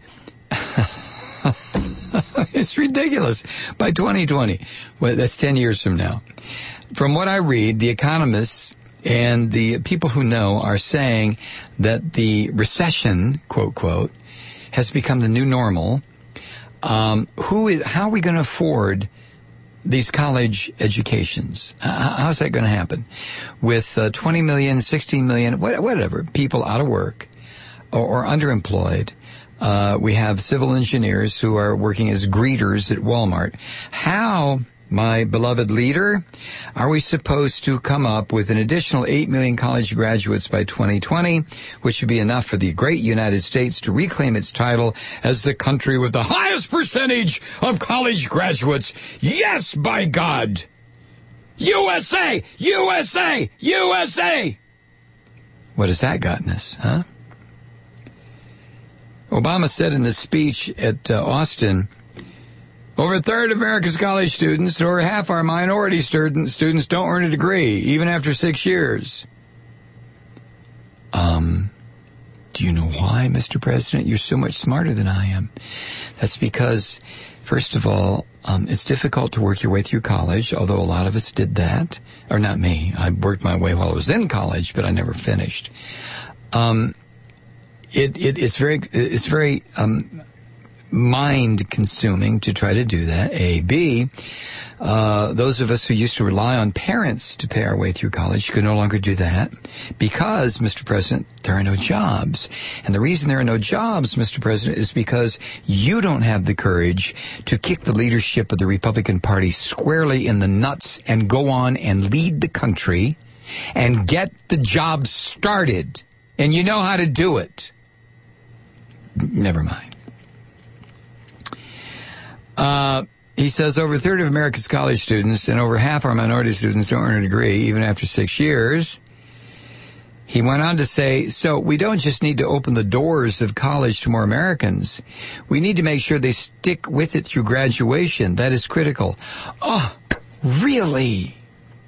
it's ridiculous. By twenty twenty, well, that's ten years from now. From what I read, the economists and the people who know are saying that the recession, quote, quote, has become the new normal. Um, who is, how are we going to afford these college educations? How's that going to happen? With uh, twenty million, sixteen million, whatever, people out of work or, or underemployed. Uh, we have civil engineers who are working as greeters at Walmart. How, my beloved leader, are we supposed to come up with an additional eight million college graduates by twenty twenty, which would be enough for the great United States to reclaim its title as the country with the highest percentage of college graduates? Yes, by God! U S A! U S A! U S A! What has that gotten us, huh? Obama said in this speech at uh, Austin, over a third of America's college students and over half our minority student, students don't earn a degree, even after six years. Um, do you know why, Mister President? You're so much smarter than I am. That's because, first of all, um, it's difficult to work your way through college, although a lot of us did that. Or not me. I worked my way while I was in college, but I never finished. Um, it, it, it's very, it's very, um, mind-consuming to try to do that, A. B, uh, those of us who used to rely on parents to pay our way through college could no longer do that because, Mister President, there are no jobs. And the reason there are no jobs, Mister President, is because you don't have the courage to kick the leadership of the Republican Party squarely in the nuts and go on and lead the country and get the jobs started. And you know how to do it. Never mind. Uh, he says over a third of America's college students and over half our minority students don't earn a degree, even after six years. He went on to say, so we don't just need to open the doors of college to more Americans. We need to make sure they stick with it through graduation. That is critical. Oh, really?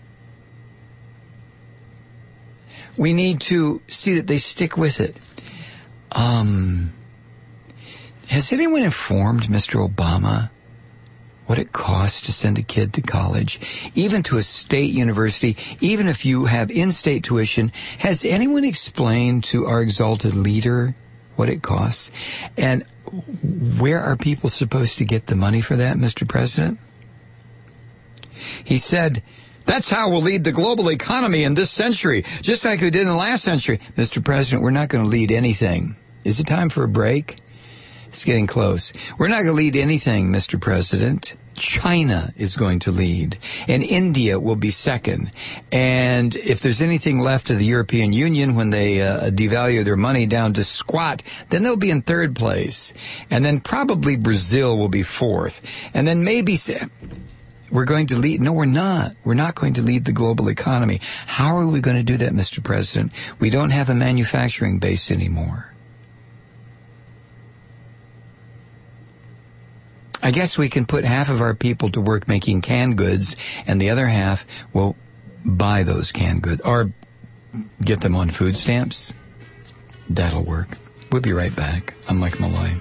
We need to see that they stick with it. Um... Has anyone informed Mister Obama what it costs to send a kid to college, even to a state university, even if you have in-state tuition? Has anyone explained to our exalted leader what it costs? And where are people supposed to get the money for that, Mister President? He said, that's how we'll lead the global economy in this century, just like we did in the last century. Mister President, we're not going to lead anything. Is it time for a break? It's getting close. We're not going to lead anything, Mister President. China is going to lead, and India will be second. And if there's anything left of the European Union when they uh, devalue their money down to squat, then they'll be in third place. And then probably Brazil will be fourth. And then maybe we're going to lead. No, we're not. We're not going to lead the global economy. How are we going to do that, Mister President? We don't have a manufacturing base anymore. I guess we can put half of our people to work making canned goods, and the other half will buy those canned goods or get them on food stamps. That'll work. We'll be right back. I'm Mike Malloy.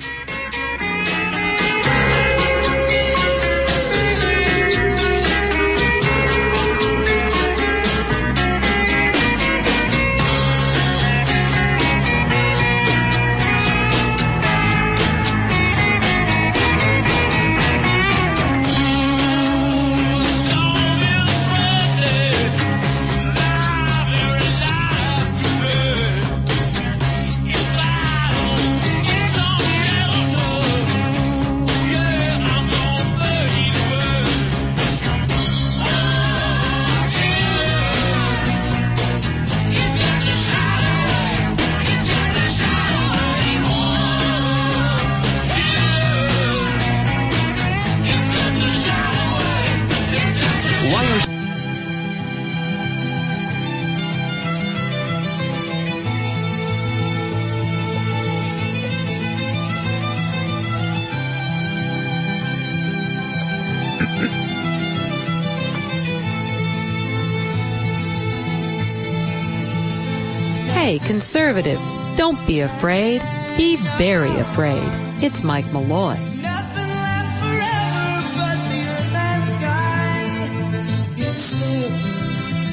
Hey, conservatives, don't be afraid. Be very afraid. It's Mike Malloy. Nothing lasts forever but the earth and sky. It slips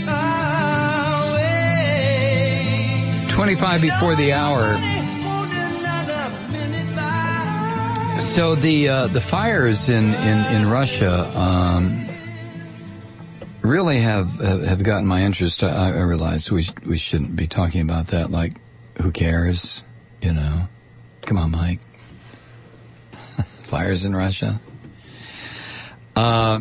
away. twenty-five before the hour. So the uh, the fires in, in, in Russia um, really have have gotten my interest. I, I realize we we shouldn't be talking about that. Like, who cares? You know, come on, Mike. Fires in Russia. Uh,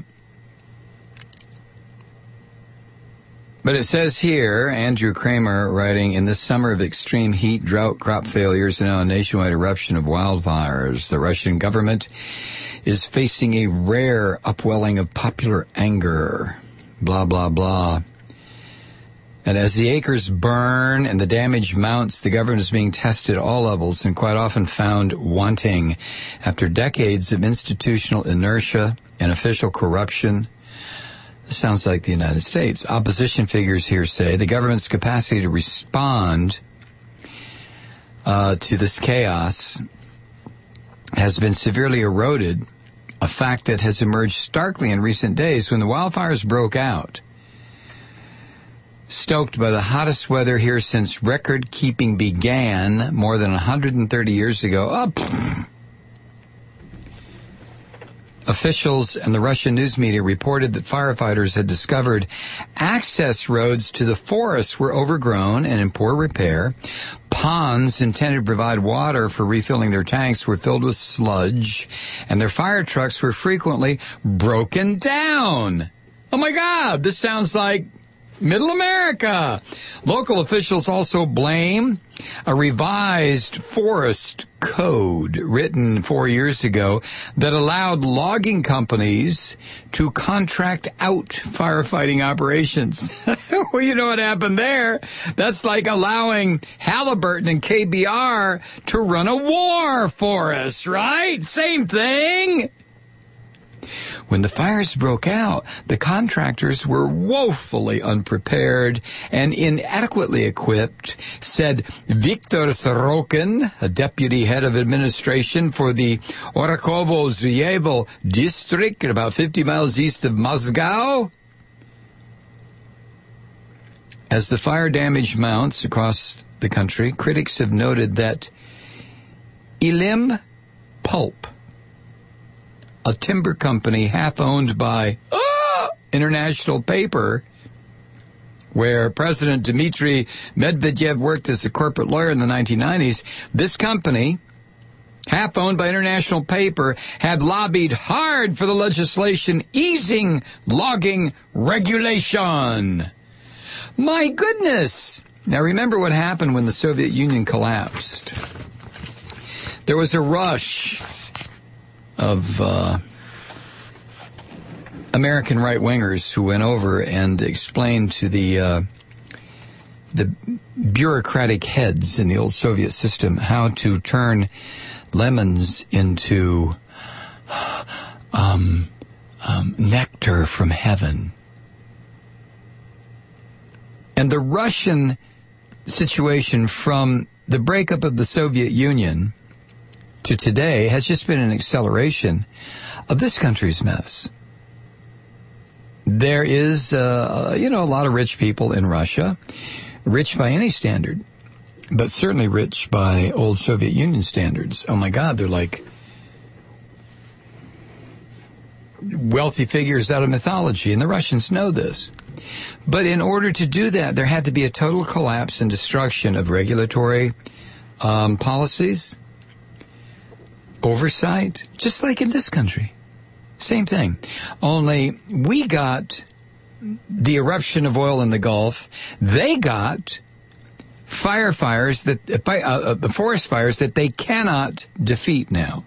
but it says here, Andrew Kramer writing, in this summer of extreme heat, drought, crop failures, and now a nationwide eruption of wildfires, the Russian government is facing a rare upwelling of popular anger. Blah, blah, blah. And as the acres burn and the damage mounts, the government is being tested at all levels and quite often found wanting. After decades of institutional inertia and official corruption, this sounds like the United States. Opposition figures here say the government's capacity to respond uh, to this chaos has been severely eroded, a fact that has emerged starkly in recent days when the wildfires broke out. Stoked by the hottest weather here since record-keeping began more than one hundred thirty years ago. Oh, pfft. Officials and the Russian news media reported that firefighters had discovered access roads to the forests were overgrown and in poor repair. Ponds intended to provide water for refilling their tanks were filled with sludge, and their fire trucks were frequently broken down. Oh my God, this sounds like Middle America. Local officials also blame a revised forest code written four years ago that allowed logging companies to contract out firefighting operations. Well, you know what happened there? That's like allowing Halliburton and K B R to run a war for us, right? Same thing. When the fires broke out, the contractors were woefully unprepared and inadequately equipped, said Viktor Sorokin, a deputy head of administration for the Orakovo-Zuyevo district, about fifty miles east of Moscow. As the fire damage mounts across the country, critics have noted that Ilim Pulp, a timber company half owned by ah, International Paper, where President Dmitry Medvedev worked as a corporate lawyer in the nineteen nineties, this company half owned by International Paper, had lobbied hard for the legislation easing logging regulation. My goodness! Now remember what happened when the Soviet Union collapsed. There was a rush of uh, American right-wingers who went over and explained to the uh, the bureaucratic heads in the old Soviet system how to turn lemons into um, um, nectar from heaven. And the Russian situation from the breakup of the Soviet Union to today has just been an acceleration of this country's mess. There is, uh, you know, a lot of rich people in Russia, rich by any standard, but certainly rich by old Soviet Union standards. Oh my God, they're like wealthy figures out of mythology, and the Russians know this. But in order to do that, there had to be a total collapse and destruction of regulatory um, policies, oversight, just like in this country. Same thing. Only we got the eruption of oil in the Gulf. They got fire fires that uh, uh, the forest fires that they cannot defeat now.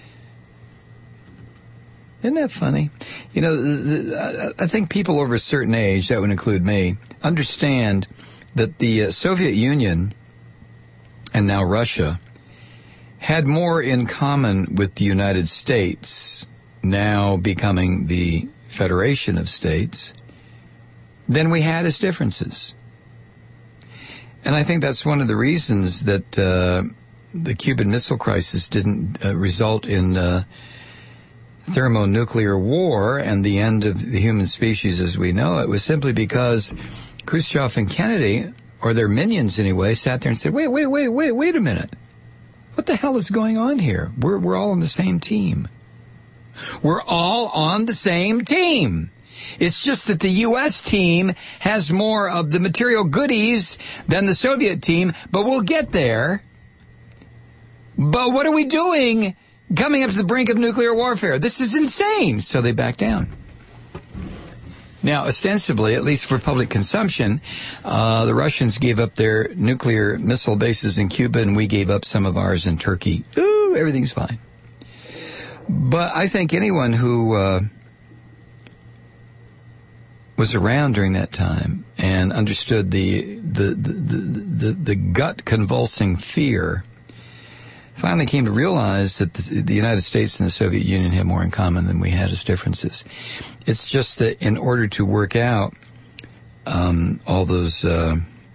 Isn't that funny? You know, the, the, I think people over a certain age, that would include me, understand that the uh, Soviet Union and now Russia had more in common with the United States, now becoming the Federation of States, than we had as differences. And I think that's one of the reasons that uh, the Cuban Missile Crisis didn't uh, result in uh, thermonuclear war and the end of the human species as we know it. Was simply because Khrushchev and Kennedy, or their minions anyway, sat there and said, wait, wait, wait, wait, wait a minute. What the hell is going on here? We're, we're all on the same team. We're all on the same team. It's just that the U S team has more of the material goodies than the Soviet team, but we'll get there. But what are we doing coming up to the brink of nuclear warfare? This is insane. So they back down. Now, ostensibly, at least for public consumption, uh, the Russians gave up their nuclear missile bases in Cuba, and we gave up some of ours in Turkey. Ooh, everything's fine. But I think anyone who uh, was around during that time and understood the the the, the, the, the gut-convulsing fear finally came to realize that the, the United States and the Soviet Union have more in common than we had as differences. It's just that in order to work out um, all those, uh,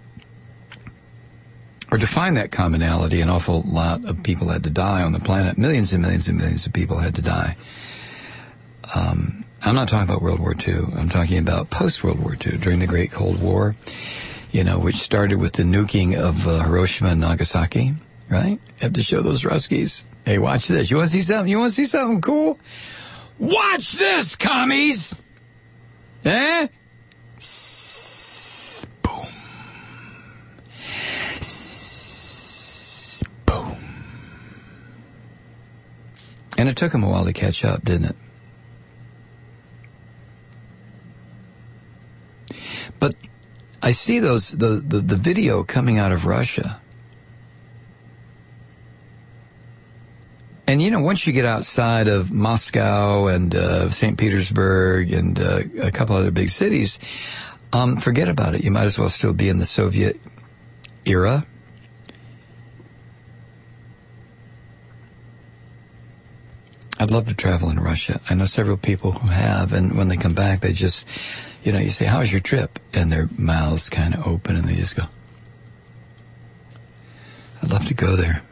or to find that commonality, an awful lot of people had to die on the planet. Millions and millions and millions of people had to die. Um, I'm not talking about World War Two. I'm talking about post-World War Two, during the Great Cold War, you know, which started with the nuking of uh, Hiroshima and Nagasaki. Right? You have to show those Ruskies. Hey, watch this. You want to see something? You want to see something cool? Watch this, commies! Eh? S- boom. S- boom. And it took them a while to catch up, didn't it? But I see those the, the, the video coming out of Russia. And, you know, once you get outside of Moscow and uh, Saint Petersburg and uh, a couple other big cities, um, forget about it. You might as well still be in the Soviet era. I'd love to travel in Russia. I know several people who have, and when they come back, they just, you know, you say, how's your trip? And their mouths kind of open and they just go, I'd love to go there.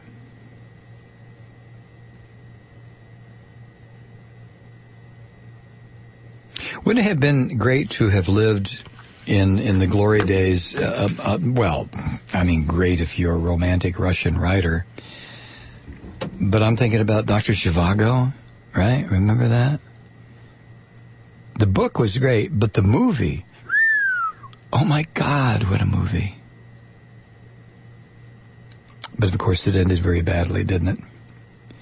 Wouldn't it have been great to have lived in in the glory days? Uh, uh, well, I mean, great if you're a romantic Russian writer. But I'm thinking about Doctor Zhivago, right? Remember that? The book was great, but the movie, oh my God, what a movie. But of course it ended very badly, didn't it?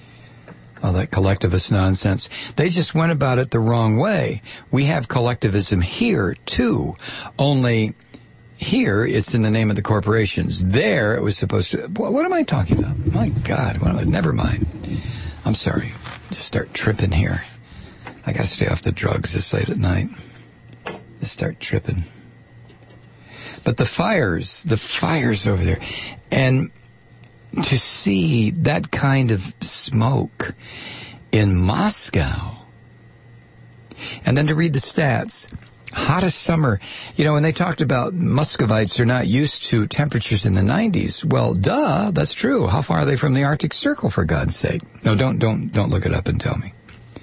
all that collectivist nonsense. They just went about it the wrong way. We have collectivism here, too, only here it's in the name of the corporations. There it was supposed to... What, what am I talking about? My God, what am I, never mind. I'm sorry. Just start tripping here. I got to stay off the drugs this late at night. Just start tripping. But the fires, the fires over there, and to see that kind of smoke in Moscow, and then to read the stats, hottest summer, you know, when they talked about Muscovites are not used to temperatures in the nineties, well, duh, that's true. How far are they from the Arctic Circle, for God's sake? No, don't, don't, don't look it up and tell me.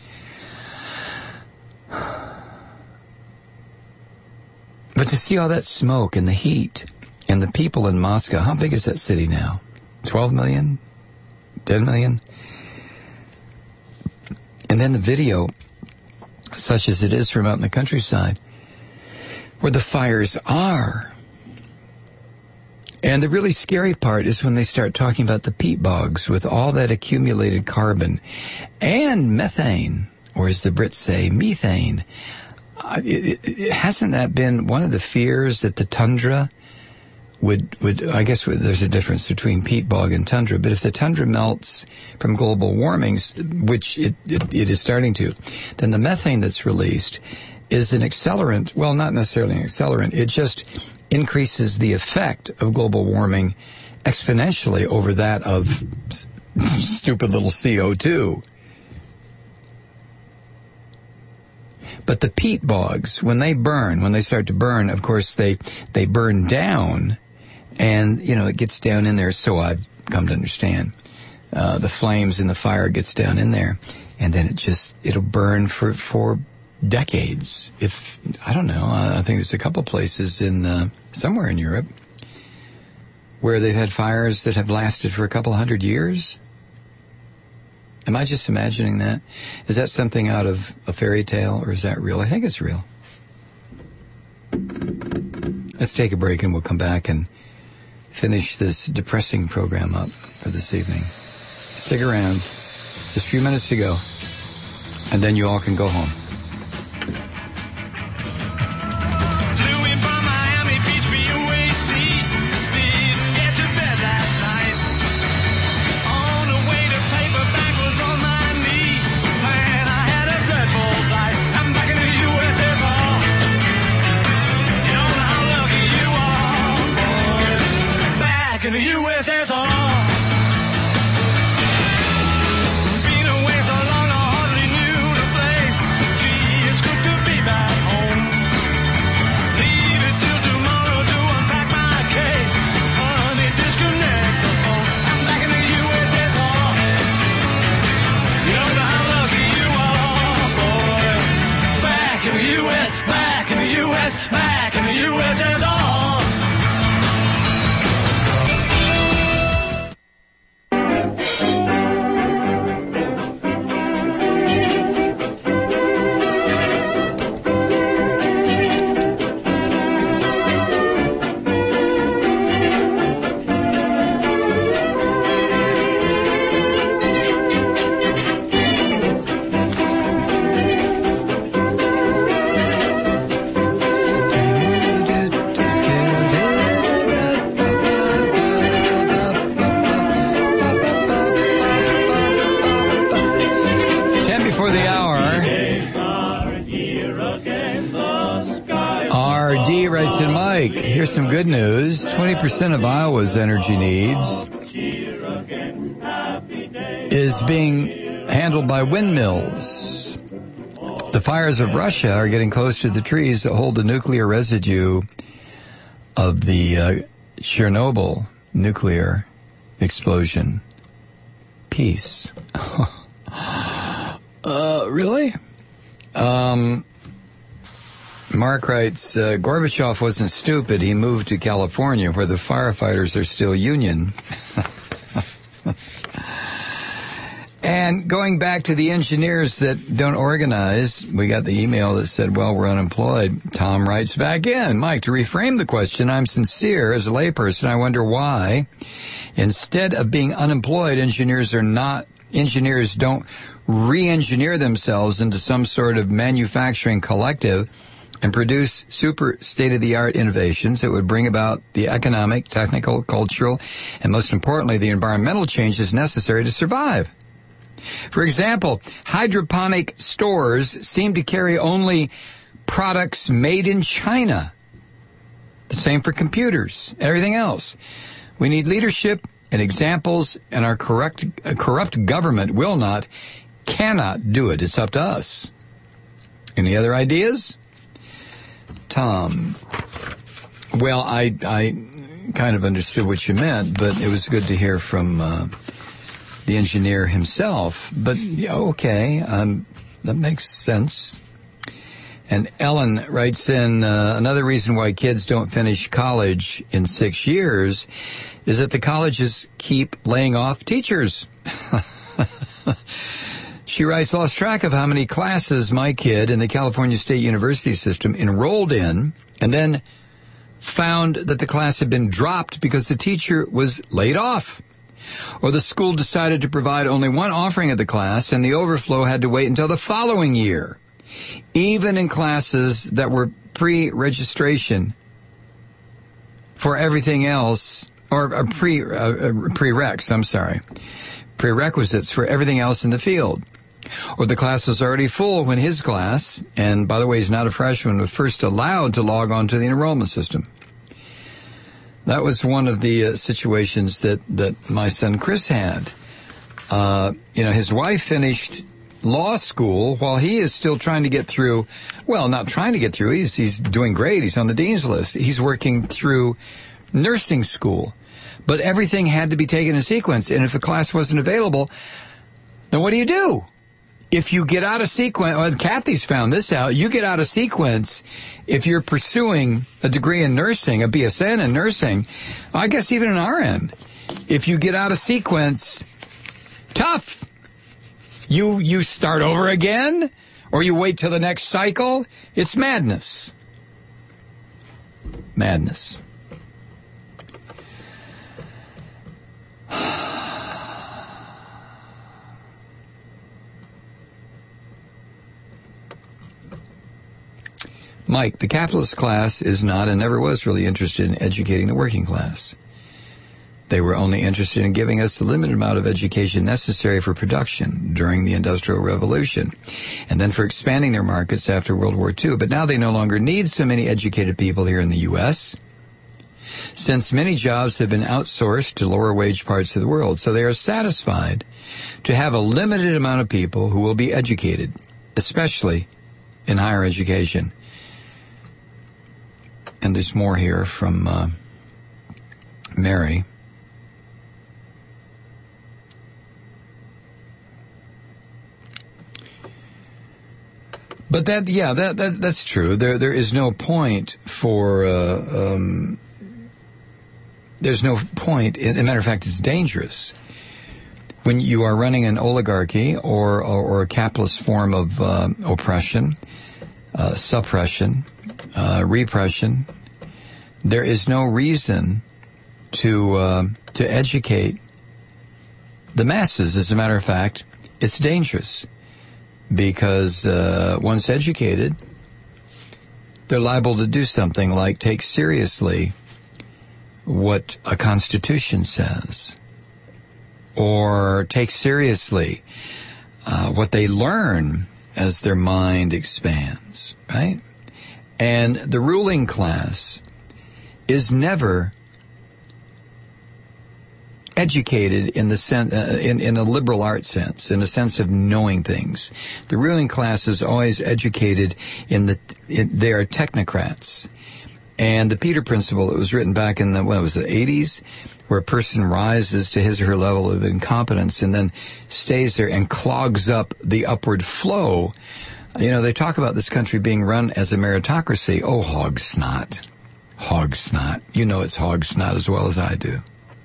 But to see all that smoke and the heat and the people in Moscow, how big is that city now? twelve million? ten million? And then the video, such as it is from out in the countryside, where the fires are. And the really scary part is when they start talking about the peat bogs with all that accumulated carbon and methane, or as the Brits say, methane. Uh, it, it, hasn't that been one of the fears that the tundra would, would I guess there's a difference between peat bog and tundra, but if the tundra melts from global warming, which it, it, it is starting to, then the methane that's released is an accelerant. Well, not necessarily an accelerant. It just increases the effect of global warming exponentially over that of stupid little C O two. But the peat bogs, when they burn, when they start to burn, of course, they, they burn down, and, you know, it gets down in there, so I've come to understand. Uh, the flames and the fire gets down in there, and then it just, it'll burn for, for decades. If, I don't know, I think there's a couple places in, uh, somewhere in Europe where they've had fires that have lasted for a couple hundred years. Am I just imagining that? Is that something out of a fairy tale, or is that real? I think it's real. Let's take a break, and we'll come back and finish this depressing program up for this evening. Stick around. Just a few minutes to go, and then you all can go home. In the U S S R. Been away so long I hardly knew the place. Gee, it's good to be back home. Leave it till tomorrow to unpack my case. Honey, disconnect the phone. I'm back in the U S S R. You don't know how lucky you are, boy. Back in the U S, back in the U S, back in the U S S R. Here's some good news. twenty percent of Iowa's energy needs is being handled by windmills. The fires of Russia are getting close to the trees that hold the nuclear residue of the uh, Chernobyl nuclear explosion. Peace. uh, really? Um... Mark writes, uh, Gorbachev wasn't stupid. He moved to California where the firefighters are still union. And going back to the engineers that don't organize, we got the email that said, well, we're unemployed. Tom writes back in, Mike, to reframe the question, I'm sincere. As a layperson, I wonder why, instead of being unemployed, engineers are not engineers don't re-engineer themselves into some sort of manufacturing collective and produce super state-of-the-art innovations that would bring about the economic, technical, cultural, and most importantly, the environmental changes necessary to survive. For example, hydroponic stores seem to carry only products made in China. The same for computers, everything else. We need leadership and examples, and our corrupt, uh, corrupt government will not, cannot do it. It's up to us. Any other ideas? Tom. Well, I, I kind of understood what you meant, but it was good to hear from uh, the engineer himself. But, yeah, okay, um, that makes sense. And Ellen writes in, uh, another reason why kids don't finish college in six years is that the colleges keep laying off teachers. She writes, lost track of how many classes my kid in the California State University system enrolled in, and then found that the class had been dropped because the teacher was laid off. Or the school decided to provide only one offering of the class, and the overflow had to wait until the following year. Even in classes that were pre-registration for everything else, or uh, pre, uh, prereqs, I'm sorry, prerequisites for everything else in the field. Or the class was already full when his class, and by the way, he's not a freshman, was first allowed to log on to the enrollment system. That was one of the uh, situations that, that my son Chris had. Uh, you know, his wife finished law school while he is still trying to get through, well, not trying to get through, he's, he's doing great, he's on the dean's list. He's working through nursing school. But everything had to be taken in sequence, and if a class wasn't available, then what do you do? If you get out of sequence, well, Kathy's found this out, you get out of sequence if you're pursuing a degree in nursing, a B S N in nursing, I guess even an R N. If you get out of sequence, tough. You, you start over again, or you wait till the next cycle. It's madness. Madness. Mike, the capitalist class is not and never was really interested in educating the working class. They were only interested in giving us the limited amount of education necessary for production during the Industrial Revolution, and then for expanding their markets after World War Two. But now they no longer need so many educated people here in the U S, since many jobs have been outsourced to lower wage parts of the world. So they are satisfied to have a limited amount of people who will be educated, especially in higher education. And there's more here from uh, Mary. But that, yeah, that, that that's true. There, there is no point for. Uh, um, there's no point. As a matter of fact, it's dangerous when you are running an oligarchy or or, or a capitalist form of uh, oppression, uh, suppression, uh, repression. There is no reason to uh, to educate the masses. As a matter of fact, it's dangerous. Because uh, once educated, they're liable to do something like take seriously what a constitution says, or take seriously uh, what they learn as their mind expands, right? And the ruling class is never educated in the sen- uh, in, in a liberal arts sense, in a sense of knowing things. The ruling class is always educated in the, in, they are technocrats. And the Peter Principle, it was written back in the, what was the eighties, where a person rises to his or her level of incompetence and then stays there and clogs up the upward flow. You know, they talk about this country being run as a meritocracy. Oh, hog snot. Hog snot. You know it's hog snot as well as I do.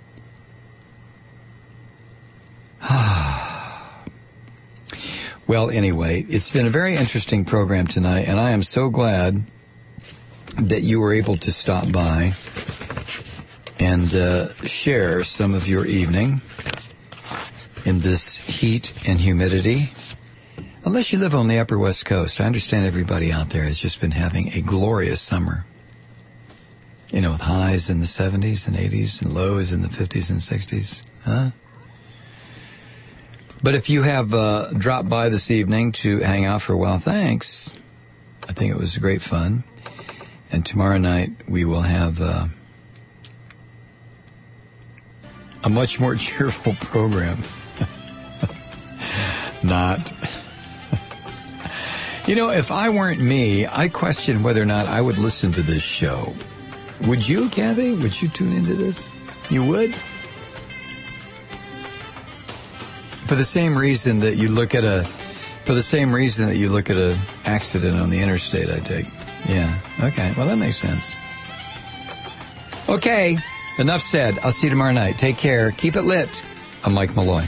Well, anyway, it's been a very interesting program tonight, and I am so glad that you were able to stop by and uh, share some of your evening. in this heat and humidity. Unless you live on the upper West Coast. I understand everybody out there has just been having a glorious summer. You know, with highs in the seventies and eighties and lows in the fifties and sixties. Huh? But if you have uh, dropped by this evening to hang out for a while, thanks. I think it was great fun. And tomorrow night we will have uh, a much more cheerful program. Not. You know, if I weren't me, I question whether or not I would listen to this show. Would you, Kathy? Would you tune into this? You would? For the same reason that you look at a, for the same reason that you look at an accident on the interstate, I take. Yeah. Okay. Well, that makes sense. Okay. Enough said. I'll see you tomorrow night. Take care. Keep it lit. I'm Mike Malloy.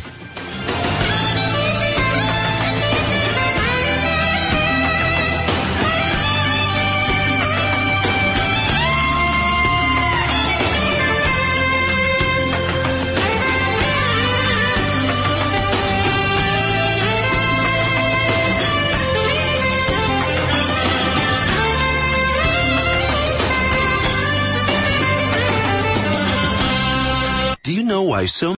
Do you know why so